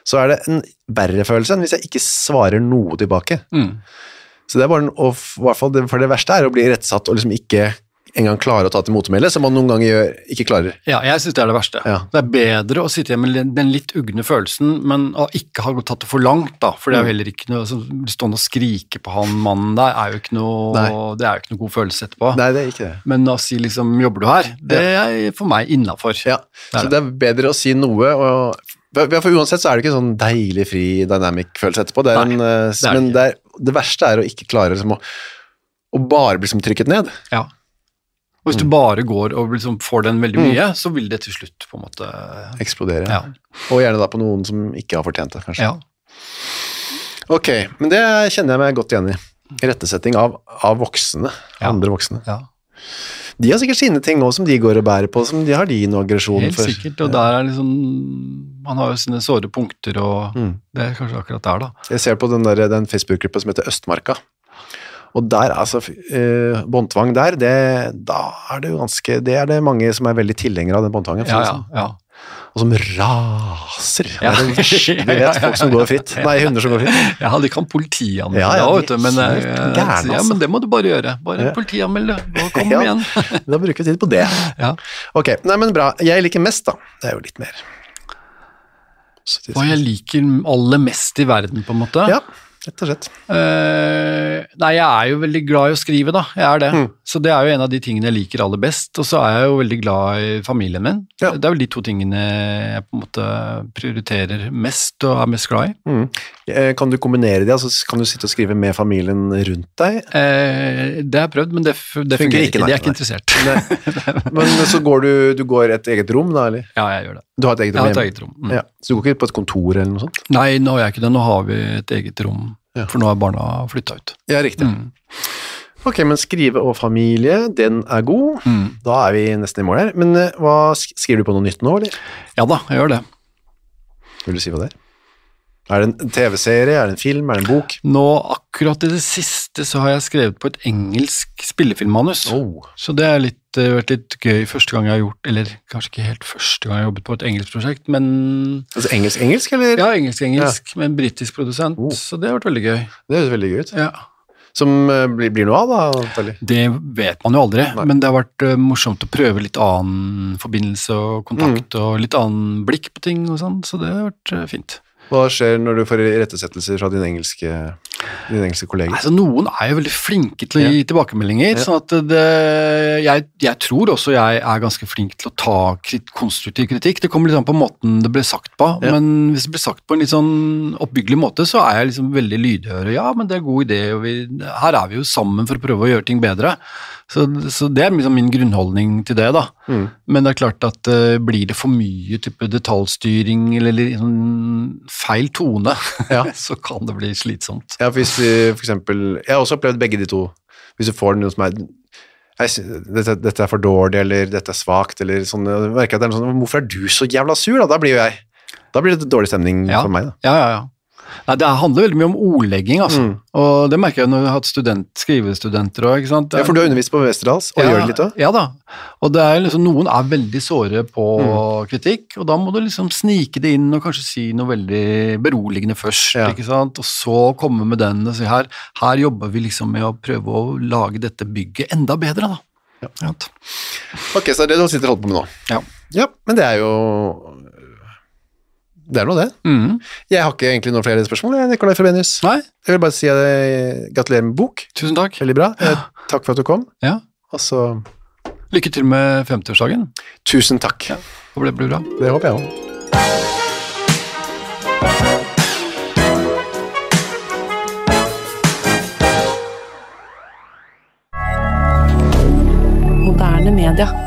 så er det en verre følelse enn hvis jeg ikke svarer noe tilbake. Mm. Så det er bare, og i hvert fall det, for det verste er å bli rettsatt og liksom ikke en gang klare å ta til motmelde, som man noen ganger gjør, ikke klarer. Ja, jeg synes det er det verste. Ja. Det er bedre å sitte hjemme med den litt ugne følelsen, men å ikke ha tatt det for langt, da, for det er jo heller ikke noe, så stående og skrike på han mannen der, er jo ikke noe, Nei. det er jo ikke noe god følelse etterpå. Nei, det er ikke det. Men å si liksom, jobber du her? Det er for meg innenfor. Ja, så det er bedre å si noe, og for uansett så er det ikke sånn deilig fri dynamic-følelse etterpå, det er Nei, en, det er men det, er, det verste er å ikke klare liksom, å, å bare bli liksom, trykket ned. Ja. Og hvis du bare går og liksom får den veldig mye, mm. så vil det til slutt på en måte eksplodere. Ja. Og gjerne da på noen som ikke har fortjent det, kanskje. Ja. Ok, men det kjenner jeg meg godt igjen i. Rettesetting av, av voksne, ja. andre voksne. Ja. De har sikkert sine ting også som de går og bærer på, som de har de noe aggresjon Helt for. Helt sikkert, og der er liksom, man har jo sine såre punkter, og mm. det er kanskje akkurat der da. Jeg ser på den, der, den Facebook-gruppa som heter Østmarka. Og der, altså, eh, båndtvang der, det, da er det jo ganske, det er det mange som er veldig tilhengere av den båndtvangen. Ja, ja, ja. Og som raser. Ja. Det er det verste, vi vet, folk som går fritt. Nei, hunder som går fritt. Ja, de kan politianmelde ja, ja, da, vet du, men, gærne, altså. Ja, men det må du bare gjøre. Bare ja. politianmelde, og kom ja, igjen. Da bruker vi tid på det. Ja. Ok, nei, men bra. Jeg liker mest da, det er jo litt mer. Hva jeg liker aller mest i verden, på en måte? Ja. Rett og slett. Uh, nei, jeg er jo veldig glad i å skrive da, jeg er det. Mm. Så det er jo en av de tingene jeg liker aller best, og så er jeg jo veldig glad i familien min. Ja. Det er vel de to tingene jeg på en måte prioriterer mest og er mest glad i. Mm. Kan du kombinere det? Altså, kan du sitte og skrive med familien rundt deg? Uh, det har jeg prøvd, men det, det fungerer ikke. Nei, de er ikke interessert. Men så går du, du går et eget rom da, eller? Ja, jeg gjør det. Du har et eget rom? Jeg har et eget rom. Mm. Ja. Så du går ikke på et kontor eller noe sånt? Nei, nå har jeg ikke det. Nå har vi et eget rom. Ja. For nå er barna flyttet ut. Ja, riktig. Mm. Ok, men skrive og familie, den er god. Mm. Da er vi nesten i mål her. Men uh, hva, skriver du på noe nytt nå, eller? Ja da, jeg gjør det. Vil du si hva det er? Er det en tv-serie, er det en film, er det en bok? Nå, akkurat i det siste, så har jeg skrevet på et engelsk spillefilmmanus. Oh. Så det har litt, vært litt gøy første gang jeg har gjort, eller kanskje ikke helt første gang jeg har jobbet på et engelsk prosjekt, men... Altså engelsk-engelsk, eller? Ja, engelsk-engelsk, ja. Med en britisk produsent, oh. Så det har vært veldig gøy. Det høres veldig gøy ut. Ja. Som uh, blir, blir noe av, da? Eller? Det vet man jo aldri, Nei. Men det har vært uh, morsomt å prøve litt annen forbindelse og kontakt, mm. og litt annen blikk på ting og sånn, så det har vært uh, fint. Hva skjer når du får rettesettelser fra dine engelske, dine engelske kolleger? Altså, noen er jo veldig flinke til å gi ja. tilbakemeldinger, ja. Sånn at det, jeg, jeg tror også jeg er ganske flink til å ta krit, konstruktiv kritikk. Det kommer litt an på måten det ble sagt på, ja. Men hvis det ble sagt på en litt sånn oppbyggelig måte, så er jeg liksom veldig lydhør. Ja, men det er god idé, og vi, her er vi jo sammen for å prøve å gjøre ting bedre. Så, så det er liksom min grunnholdning til det da. Mm. Men det er klart at uh, blir det for mye type detaljstyring eller, eller sånn feil tone, ja. Så kan det bli slitsomt. Ja, for hvis vi for eksempel, jeg har også opplevd begge de to. Hvis du får noe som er, dette, dette er for dårlig, eller dette er svagt, eller sånn, jeg merker at det er noe sånn, hvorfor er du så jævla sur da? Da blir jo jeg, da blir det dårlig stemning ja. For meg da. Ja, ja, ja. Nei, det handler veldig mye om ordlegging, altså. Mm. Og det merker jeg når jeg har hatt student, skrivestudenter også, ikke sant? Ja, for du har undervist på Westerdals, og ja, gjør det litt også? Ja da, og det er liksom, noen er veldig såre på mm. kritikk, og da må du liksom snike det inn og kanskje si noe veldig beroligende først, ja. Ikke sant? Og så komme med den og si her, her jobber vi liksom med å prøve å lage dette bygget enda bedre da. Ja. Ja. Ok, så det er det du sitter og holder på med nå? Ja. Ja, men det er jo... Det er noe det. Mm. Jeg har ikke egentlig noen flere spørsmål, Nikolai Frobenius. Nei. Jeg vil bare si at jeg gratulerer med bok. Tusen takk. Veldig bra. Ja. Takk for at du kom. Ja. Og så... Lykke til med femtiårsdagen. Tusen takk. Ja. Og det blir bra. Det håper jeg også. Moderne media.